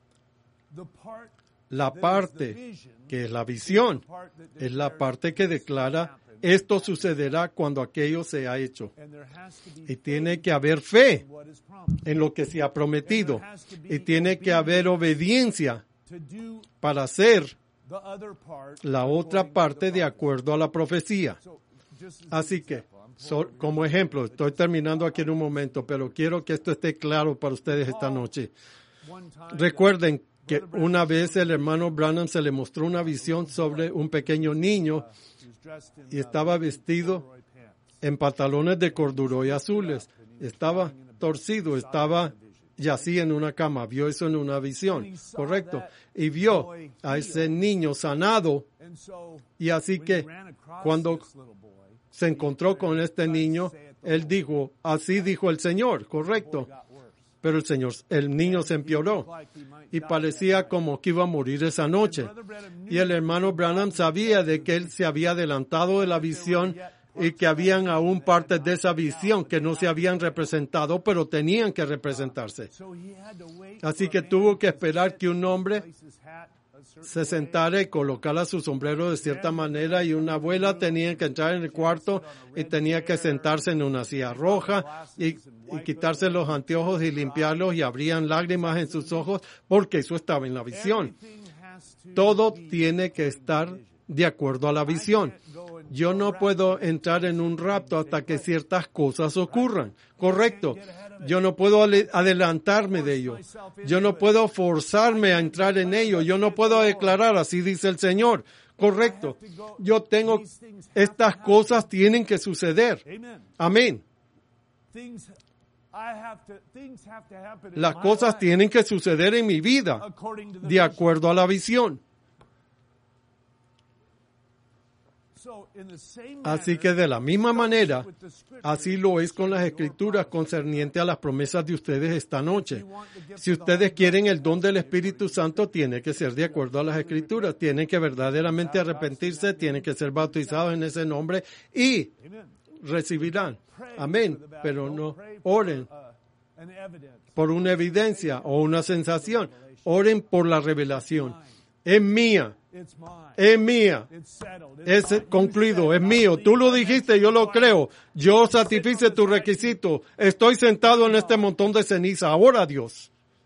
La parte que es la visión es la parte que declara esto sucederá cuando aquello se ha hecho. Y tiene que haber fe en lo que se ha prometido. Y tiene que haber obediencia para hacer la otra parte de acuerdo a la profecía. Así que, so, como ejemplo, estoy terminando aquí en un momento, pero quiero que esto esté claro para ustedes esta noche. Recuerden que una vez el hermano Branham se le mostró una visión sobre un pequeño niño y estaba vestido en pantalones de corduroy azules. Estaba torcido, estaba yacía en una cama. Vio eso en una visión, ¿correcto? Y vio a ese niño sanado. Y así que cuando se encontró con este niño, él dijo, así dijo el Señor, ¿correcto? Pero el Señor, el niño se empeoró y parecía como que iba a morir esa noche. Y el hermano Branham sabía de que él se había adelantado de la visión y que habían aún partes de esa visión que no se habían representado, pero tenían que representarse. Así que tuvo que esperar que un hombre se sentara y colocara su sombrero de cierta manera, y una abuela tenía que entrar en el cuarto y tenía que sentarse en una silla roja y, y quitarse los anteojos y limpiarlos, y abrían lágrimas en sus ojos porque eso estaba en la visión. todo tiene que estar de acuerdo a la visión. Yo no puedo entrar en un rapto hasta que ciertas cosas ocurran. Correcto. Yo no puedo adelantarme de ello. Yo no puedo forzarme a entrar en ello. Yo no puedo declarar, así dice el Señor. Correcto. Yo tengo, estas cosas tienen que suceder. Amén. Las cosas tienen que suceder en mi vida de acuerdo a la visión. Así que de la misma manera, así lo es con las Escrituras concerniente a las promesas de ustedes esta noche. Si ustedes quieren el don del Espíritu Santo, tiene que ser de acuerdo a las Escrituras. Tienen que verdaderamente arrepentirse, tienen que ser bautizados en ese nombre y recibirán. Amén. Pero no oren por una evidencia o una sensación. Oren por la revelación. Es mía. Es mía. Es concluido. Es mío. Tú lo dijiste, yo lo creo. Yo satisfice tu requisito. Estoy sentado en este montón de ceniza. Ahora, Dios.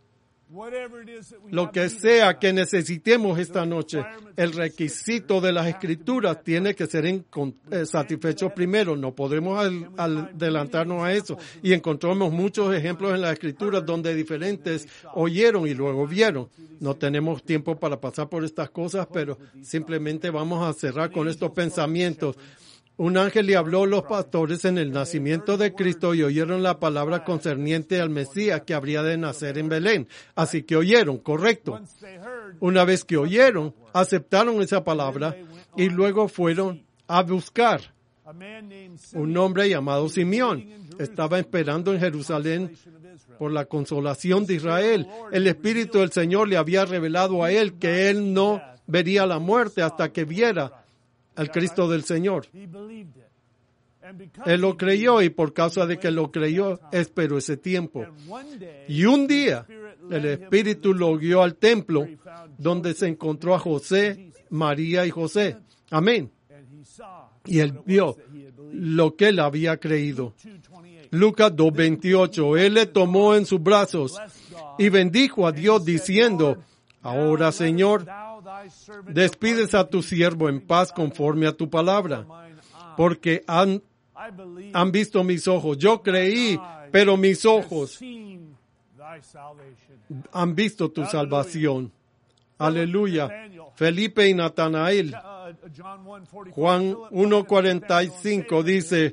Lo que sea que necesitemos esta noche, el requisito de las Escrituras tiene que ser en, eh, satisfecho primero. No podemos al, al adelantarnos a eso. Y encontramos muchos ejemplos en las Escrituras donde diferentes oyeron y luego vieron. No tenemos tiempo para pasar por estas cosas, pero simplemente vamos a cerrar con estos pensamientos. Un ángel le habló a los pastores en el nacimiento de Cristo y oyeron la palabra concerniente al Mesías que habría de nacer en Belén. Así que oyeron, correcto. Una vez que oyeron, aceptaron esa palabra y luego fueron a buscar. Un hombre llamado Simeón estaba esperando en Jerusalén por la consolación de Israel. El Espíritu del Señor le había revelado a él que él no vería la muerte hasta que viera al Cristo del Señor. Él lo creyó y por causa de que lo creyó, esperó ese tiempo. Y un día, el Espíritu lo guió al templo, donde se encontró a José, María y José. Amén. Y él vio lo que él había creído. Lucas dos veintiocho. Él le tomó en sus brazos y bendijo a Dios diciendo, ahora, Señor, despides a tu siervo en paz conforme a tu palabra, porque han, han visto mis ojos. Yo creí, pero mis ojos han visto tu salvación. Aleluya. Felipe y Natanael. Juan uno cuarenta y cinco dice,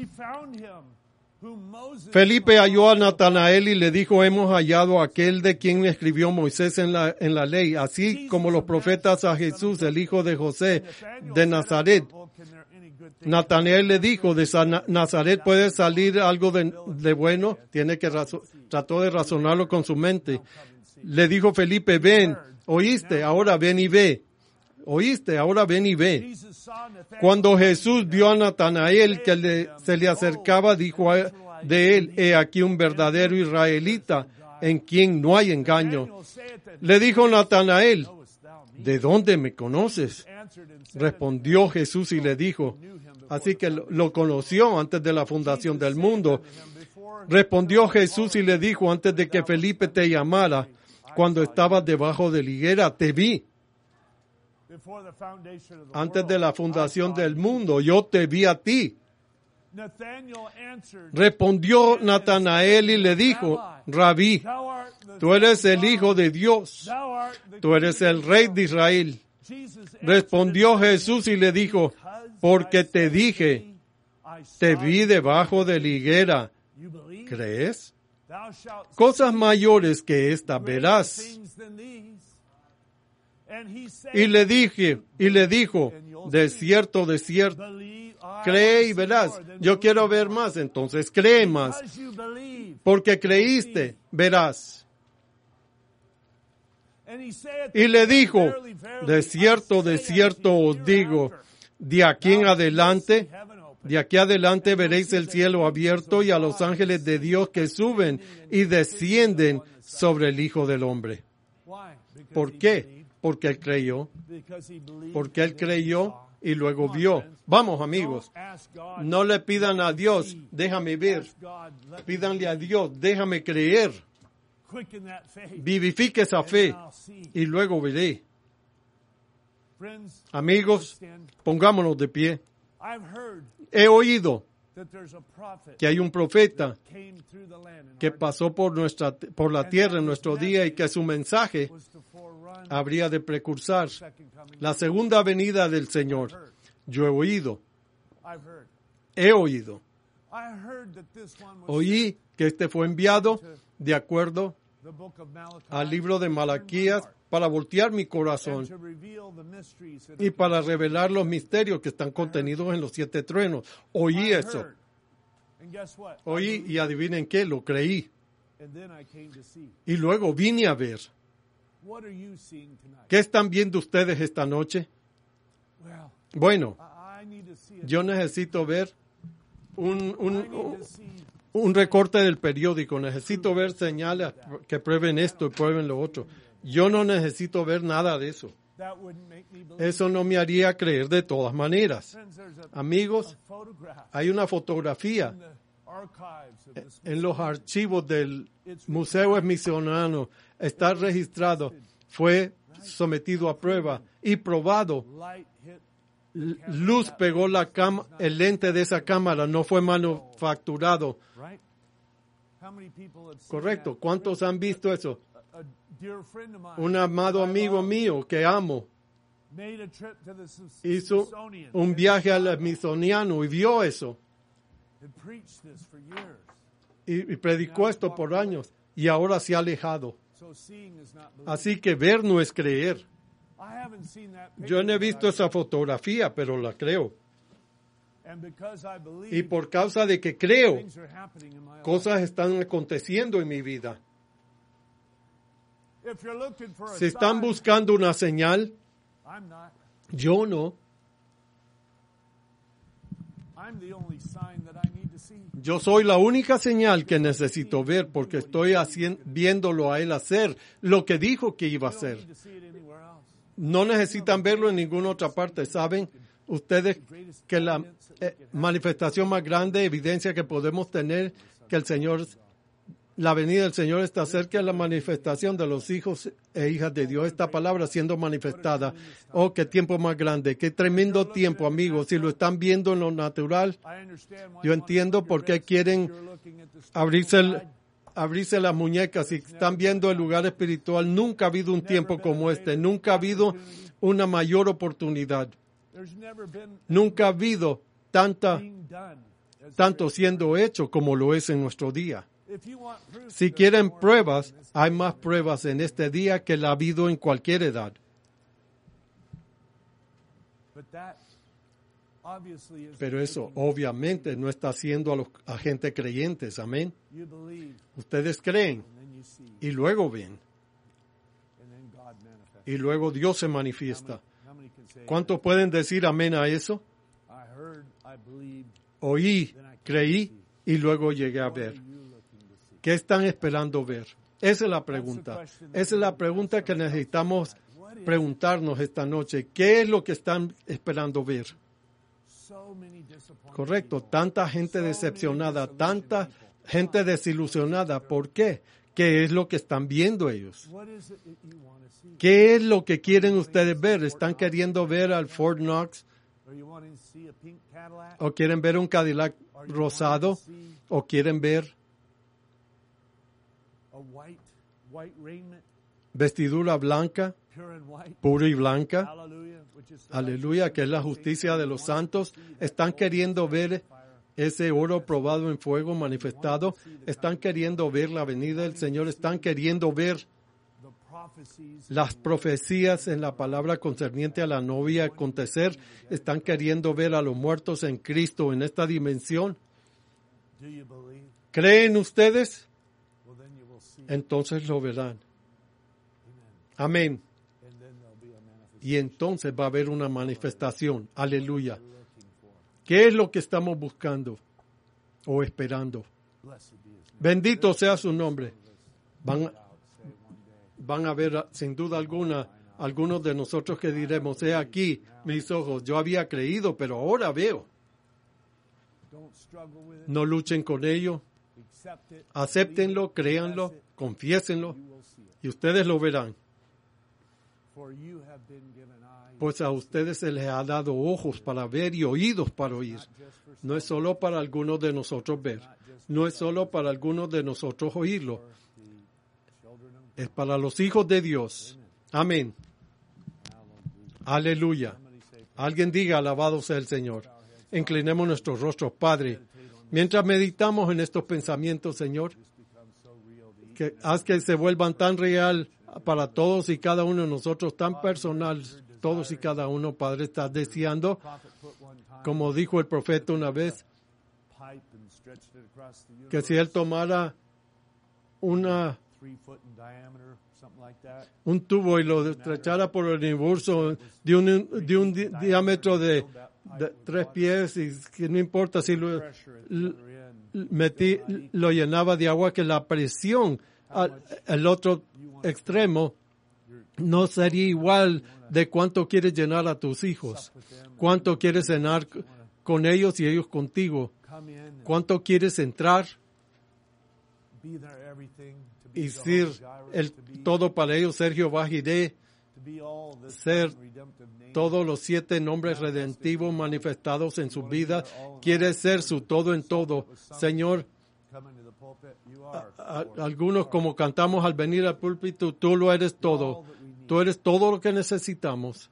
Felipe halló a Natanael y le dijo, hemos hallado a aquel de quien escribió Moisés en la, en la ley, así como los profetas a Jesús, el hijo de José, de Nazaret. Natanael le dijo, de Nazaret puede salir algo de, de bueno. Tiene que razo- trató de razonarlo con su mente. Le dijo Felipe, ven, oíste, ahora ven y ve. Oíste, ahora ven y ve. Cuando Jesús vio a Natanael que le, se le acercaba, dijo a, de él, he aquí un verdadero israelita en quien no hay engaño. Le dijo Natanael, ¿de dónde me conoces? Respondió Jesús y le dijo, así que lo, lo conoció antes de la fundación del mundo. Respondió Jesús y le dijo, antes de que Felipe te llamara, cuando estabas debajo de la higuera, te vi. Antes de la fundación del mundo, yo te vi a ti. Respondió Natanael y le dijo, Rabí, tú eres el Hijo de Dios, tú eres el Rey de Israel. Respondió Jesús y le dijo, porque te dije, te vi debajo de la higuera. ¿Crees? Cosas mayores que esta verás. Y le dije, y le dijo, de cierto, de cierto, cree y verás. Yo quiero ver más, entonces cree más. Porque creíste, verás. Y le dijo, de cierto, de cierto os digo, de aquí en adelante, de aquí adelante veréis el cielo abierto y a los ángeles de Dios que suben y descienden sobre el Hijo del Hombre. ¿Por qué? Porque él creyó. Porque él creyó y luego vio. Vamos, amigos. No le pidan a Dios, déjame ver. Pídanle a Dios, déjame creer. Vivifique esa fe y luego veré. Friends, Amigos, stand. pongámonos de pie. I've heard He oído that there's a prophet que hay un profeta came through the land in que our pasó por nuestra por la tierra en nuestro día y que su mensaje day was to forerun habría de precursar the second coming. la segunda venida del Señor. Yo he oído, I've heard. he oído, I heard that this one was oí que este fue enviado de acuerdo the book of Malachi al libro de Malaquías para voltear mi and corazón to reveal the mysteries that y para revelar los misterios que están contenidos en los siete truenos. Oí I eso, heard. And guess what? I oí believed. y adivinen qué, lo creí. And then I came to see. Y luego vine a ver. What are you seeing tonight? ¿Qué están viendo ustedes esta noche? Well, Bueno, I, I need to see it. yo necesito ver un, I un, need un, to see un recorte del periódico. Necesito ver señales que prueben esto y prueben lo otro. Yo no necesito ver nada de eso. that wouldn't make me believe. Eso no me haría creer de todas maneras. Friends, there's a, Amigos, a photograph hay una fotografía in the archives of this en los archivos del Museo Smithsoniano. Está registrado, fue sometido a prueba y probado. light hit. L- Luz pegó la cam- el lente de esa cámara, no fue manufacturado. Right? How many people have seen Correcto. that? ¿Cuántos han visto eso? A, a dear friend of mine Un amado that I amigo love mío que amo made a trip to the Smith- hizo Smithsonian un and viaje al Smithsoniano y vio eso had preached this for years. y, y predicó esto por años y ahora se ha alejado. So seeing is not believing. Así que ver no es creer. I haven't seen that Yo no he picture, visto but esa fotografía, pero la creo. I- and because I believe Y por causa de que creo, things are happening in my life. cosas están aconteciendo en mi vida. If you're looking for a Si están sign, buscando una señal, I'm not. yo no. I'm the only sign that I need to see. Yo soy la única señal que necesito ver porque estoy hacien- viéndolo a él hacer lo que dijo que iba a You don't hacer. need to see it anywhere else. No necesitan verlo en ninguna otra parte. ¿Saben ustedes que la eh, manifestación más grande, evidencia que podemos tener que el Señor, la venida del Señor está cerca, es la manifestación de los hijos e hijas de Dios, esta palabra siendo manifestada? Oh, qué tiempo más grande, qué tremendo tiempo, amigos. Si lo están viendo en lo natural, I understand why yo you want to entiendo put por your qué best quieren you're looking at the spiritual abrirse, el- side. abrirse las muñecas. Si están viendo el lugar espiritual, nunca ha habido un tiempo como este, nunca ha habido una mayor oportunidad, There's never been nunca ha habido tanta, being done as tanto siendo hecho como lo es en nuestro día. if you want proof, Si there's quieren more pruebas, in this hay más pruebas en este día que la ha habido en cualquier edad. But that obviously is Pero eso obviamente no está haciendo a los a gente creyentes, amén. you believe Ustedes creen and then you see y luego ven and then God manifests. y luego Dios se How manifiesta. many, how many can say ¿Cuántos pueden decir amén a eso? I heard, I believed, Oí, creí y luego llegué a what are ver. you looking to see? ¿Qué están esperando ver? Esa es la pregunta. Esa es la pregunta que necesitamos preguntarnos esta noche. ¿Qué es lo que están esperando ver? So many disappointed Correcto, people. tanta gente decepcionada, tanta gente desilusionada. ¿Por qué? ¿Qué es lo que están viendo ellos? What is it that you want to see? ¿Qué es lo que quieren ustedes ver? ¿Están queriendo ver al Fort Knox Are you wanting to see a pink Cadillac? o quieren ver un Cadillac Are you rosado wanting to see o quieren ver a white, white raiment, vestidura blanca, pure and white? pura y blanca? Hallelujah, which is the Aleluya, que es la justicia de los santos. Están queriendo ver ese oro probado en fuego manifestado. Están queriendo ver la venida del Señor. Están queriendo ver the prophecies. las profecías en la palabra concerniente a la novia acontecer. Están queriendo ver a los muertos en Cristo en esta dimensión. Do you believe? ¿Creen ustedes? Well, then you will see. Entonces lo verán. Amen. Amén. And then there'll be a manifestation Y entonces va a haber una manifestación. Aleluya. we're looking for. ¿Qué es lo que estamos buscando o esperando? Blessed be his name. Bendito sea su nombre. Van, I'll say one day, van a ver, sin duda alguna, algunos de nosotros que diremos, he aquí mis ojos, yo había creído, pero ahora veo. don't struggle with it. No luchen con ello, Accept it. acéptenlo, believe it, créanlo, confess it, confiésenlo, you will see it. y ustedes lo verán. For you have been given eyes pues a ustedes se les ha dado ojos para ver y oídos para oír. No es solo para algunos de nosotros ver, no es solo para algunos de nosotros oírlo, es para los hijos de Dios. Amén. Aleluya. Alguien diga, alabado sea el Señor. Inclinemos nuestros rostros, Padre. Mientras meditamos en estos pensamientos, Señor, que haz que se vuelvan tan real para todos y cada uno de nosotros, tan personal, todos y cada uno, Padre, estás deseando, como dijo el profeta una vez, que si él tomara una un tubo y lo estrechara por el universo de un, de un di- diámetro de, de tres pies, y que no importa si lo, l- metí, lo llenaba de agua, que la presión al el otro extremo no sería igual de cuánto quieres llenar a tus hijos, cuánto quieres cenar con ellos y ellos contigo, cuánto quieres entrar y ser el todo para ellos, ser Jehová Jireh, ser todos los siete nombres redentivos manifestados en sus vidas. Quieres ser su todo en todo, Señor. A, a, algunos, como cantamos al venir al púlpito, tú lo eres todo. Tú eres todo lo que necesitamos.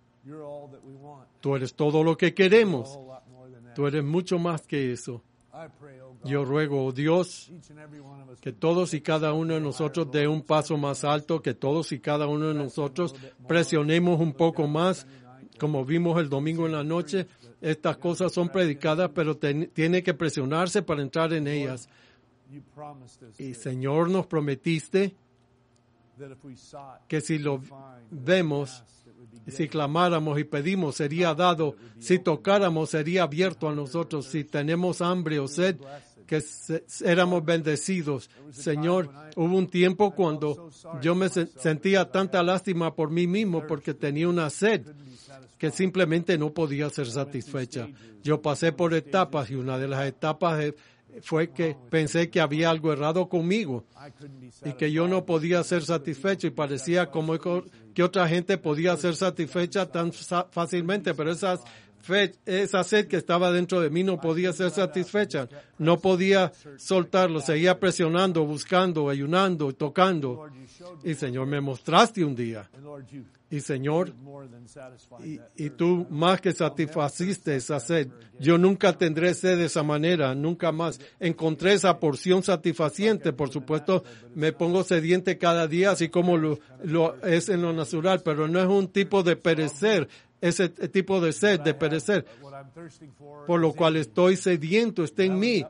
Tú eres todo lo que queremos. Tú eres mucho más que eso. Yo ruego, oh Dios, que todos y cada uno de nosotros dé un paso más alto, que todos y cada uno de nosotros presionemos un poco más, como vimos el domingo en la noche. Estas cosas son predicadas, pero ten, tiene que presionarse para entrar en ellas. Y Señor, nos prometiste que si lo vemos, si clamáramos y pedimos, sería dado. Si tocáramos, sería abierto a nosotros. Si tenemos hambre o sed, que se, éramos bendecidos. Señor, hubo un tiempo cuando yo me se, sentía tanta lástima por mí mismo porque tenía una sed que simplemente no podía ser satisfecha. Yo pasé por etapas y una de las etapas fue que pensé que había algo errado conmigo y que yo no podía ser satisfecho, y parecía como que otra gente podía ser satisfecha tan fácilmente, pero esa, fe, esa sed que estaba dentro de mí no podía ser satisfecha, no podía soltarlo, seguía presionando, buscando, ayunando, tocando. Y Señor, me mostraste un día. Y Señor, y, y tú más que satisfaciste esa sed. Yo nunca tendré sed de esa manera, nunca más. Encontré esa porción satisfaciente. Por supuesto, me pongo sediente cada día, así como lo, lo es en lo natural, pero no es un tipo de perecer, ese tipo de sed de perecer. Por lo cual estoy sediento, está en mí,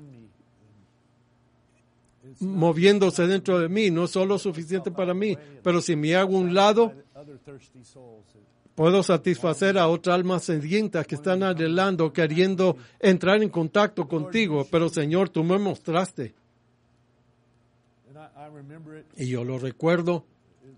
moviéndose dentro de mí, no solo suficiente para mí, pero si me hago un lado, puedo satisfacer a otras almas sedientas que están anhelando, queriendo entrar en contacto contigo. Pero Señor, tú me mostraste. Y yo lo recuerdo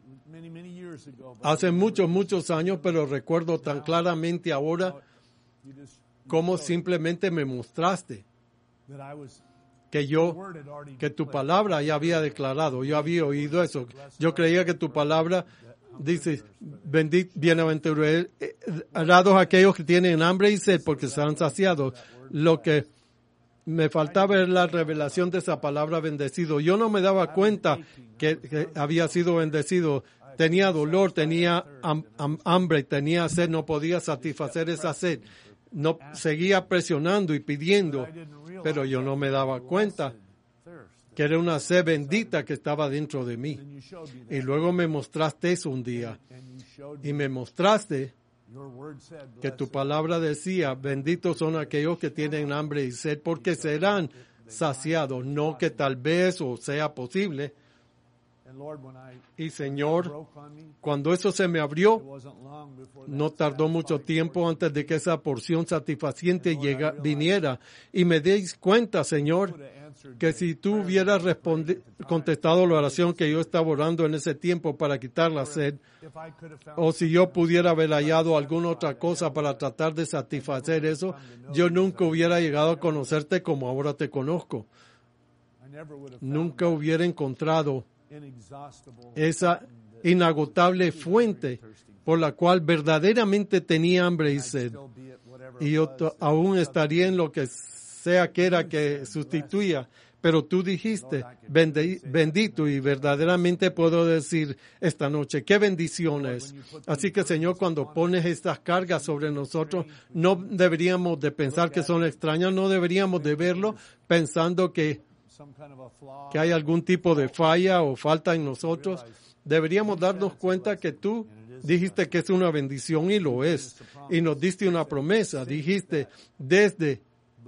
hace muchos, muchos años, pero recuerdo tan claramente ahora cómo simplemente me mostraste que yo, que tu palabra ya había declarado, yo había oído eso. Yo creía que tu palabra dice, bendito, bienaventurados aquellos que tienen hambre y sed porque serán saciados. Lo que me faltaba es la revelación de esa palabra bendecido. Yo no me daba cuenta que, que había sido bendecido. Tenía dolor, tenía ham, ham, hambre, tenía sed, no podía satisfacer esa sed. No, seguía presionando y pidiendo, pero yo no me daba cuenta que era una sed bendita que estaba dentro de mí. Y luego me mostraste eso un día. Y me mostraste que tu palabra decía, benditos son aquellos que tienen hambre y sed, porque serán saciados. No que tal vez o sea posible. Y Señor, cuando eso se me abrió, no tardó mucho tiempo antes de que esa porción satisfaciente llega, viniera. Y me deis cuenta, Señor, que si tú hubieras respondi- contestado la oración que yo estaba orando en ese tiempo para quitar la sed, o si yo pudiera haber hallado alguna otra cosa para tratar de satisfacer eso, yo nunca hubiera llegado a conocerte como ahora te conozco. Nunca hubiera encontrado esa inagotable fuente por la cual verdaderamente tenía hambre y sed. Y yo to- aún estaría en lo que sea que era que sustituía. Pero tú dijiste, "Bendi- bendito", y verdaderamente puedo decir esta noche, qué bendiciones. Así que, Señor, cuando pones estas cargas sobre nosotros, no deberíamos de pensar que son extrañas, no deberíamos de verlo pensando que, que hay algún tipo de falla o falta en nosotros. Deberíamos darnos cuenta que tú dijiste que es una bendición y lo es. Y nos diste una promesa. Dijiste, desde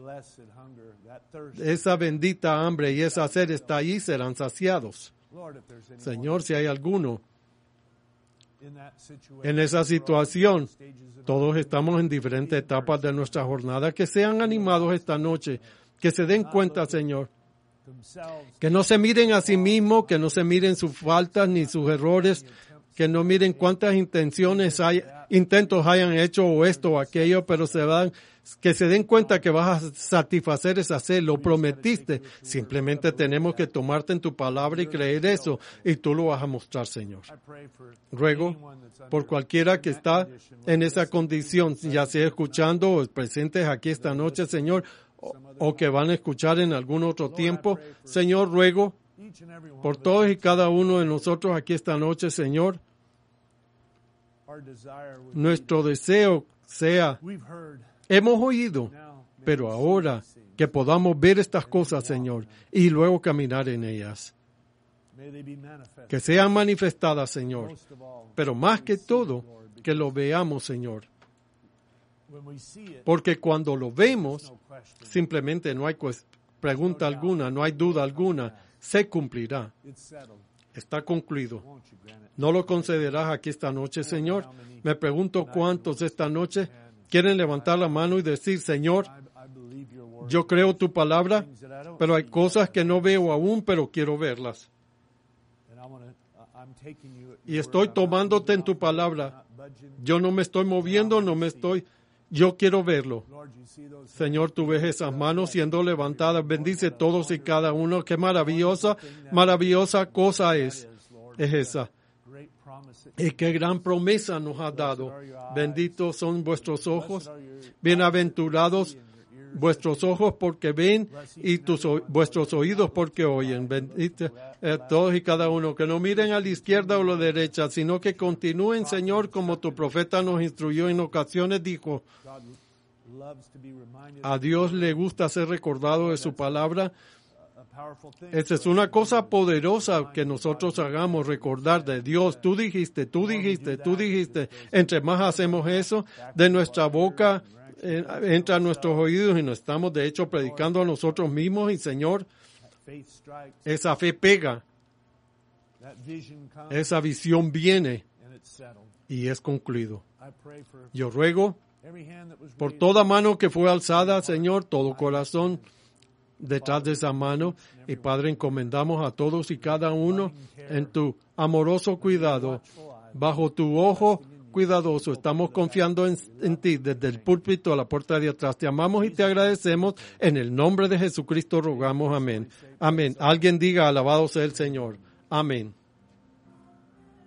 esa bendita hambre y esa sed está allí, serán saciados. Señor, si hay alguno en esa situación, todos estamos en diferentes etapas de nuestra jornada, que sean animados esta noche, que se den cuenta, Señor, que no se miren a sí mismos, que no se miren sus faltas ni sus errores, que no miren cuántas intenciones hay, intentos hayan hecho o esto o aquello, pero se dan, que se den cuenta que vas a satisfacer esa sed, lo prometiste. Simplemente tenemos que tomarte en tu palabra y creer eso, y tú lo vas a mostrar, Señor. Ruego por cualquiera que está en esa condición, ya sea escuchando o presentes aquí esta noche, Señor, o, o que van a escuchar en algún otro tiempo. Señor, ruego por todos y cada uno de nosotros aquí esta noche, Señor, nuestro deseo sea, hemos oído, pero ahora que podamos ver estas cosas, Señor, y luego caminar en ellas. Que sean manifestadas, Señor, pero más que todo, que lo veamos, Señor. Porque cuando lo vemos, simplemente no hay cuest- pregunta alguna, no hay duda alguna, se cumplirá. Está concluido. ¿No lo concederás aquí esta noche, Señor? Me pregunto cuántos esta noche quieren levantar la mano y decir, Señor, yo creo tu palabra, pero hay cosas que no veo aún, pero quiero verlas. Y estoy tomándote en tu palabra. Yo no me estoy moviendo, no me estoy... Yo quiero verlo. Señor, tú ves esas manos siendo levantadas. Bendice todos y cada uno. Qué maravillosa, maravillosa cosa es. Es esa. Y qué gran promesa nos has dado. Benditos son vuestros ojos. Bienaventurados vuestros ojos porque ven y tus, vuestros oídos porque oyen. Bendito eh, todos y cada uno. Que no miren a la izquierda o a la derecha, sino que continúen, Señor, como tu profeta nos instruyó en ocasiones. Dijo, a Dios le gusta ser recordado de su palabra. Esa es una cosa poderosa que nosotros hagamos, recordar de Dios. Tú dijiste, tú dijiste, tú dijiste. Entre más hacemos eso, de nuestra boca eh, entra a nuestros oídos y nos estamos de hecho predicando a nosotros mismos. Y Señor, esa fe pega, esa visión viene y es concluido. Yo ruego por toda mano que fue alzada, Señor, todo corazón detrás de esa mano. Y Padre, encomendamos a todos y cada uno en tu amoroso cuidado, bajo tu ojo cuidadoso. Estamos confiando en, en ti desde el púlpito a la puerta de atrás. Te amamos y te agradecemos. En el nombre de Jesucristo rogamos. Amén. Amén. Alguien diga, alabado sea el Señor. Amén.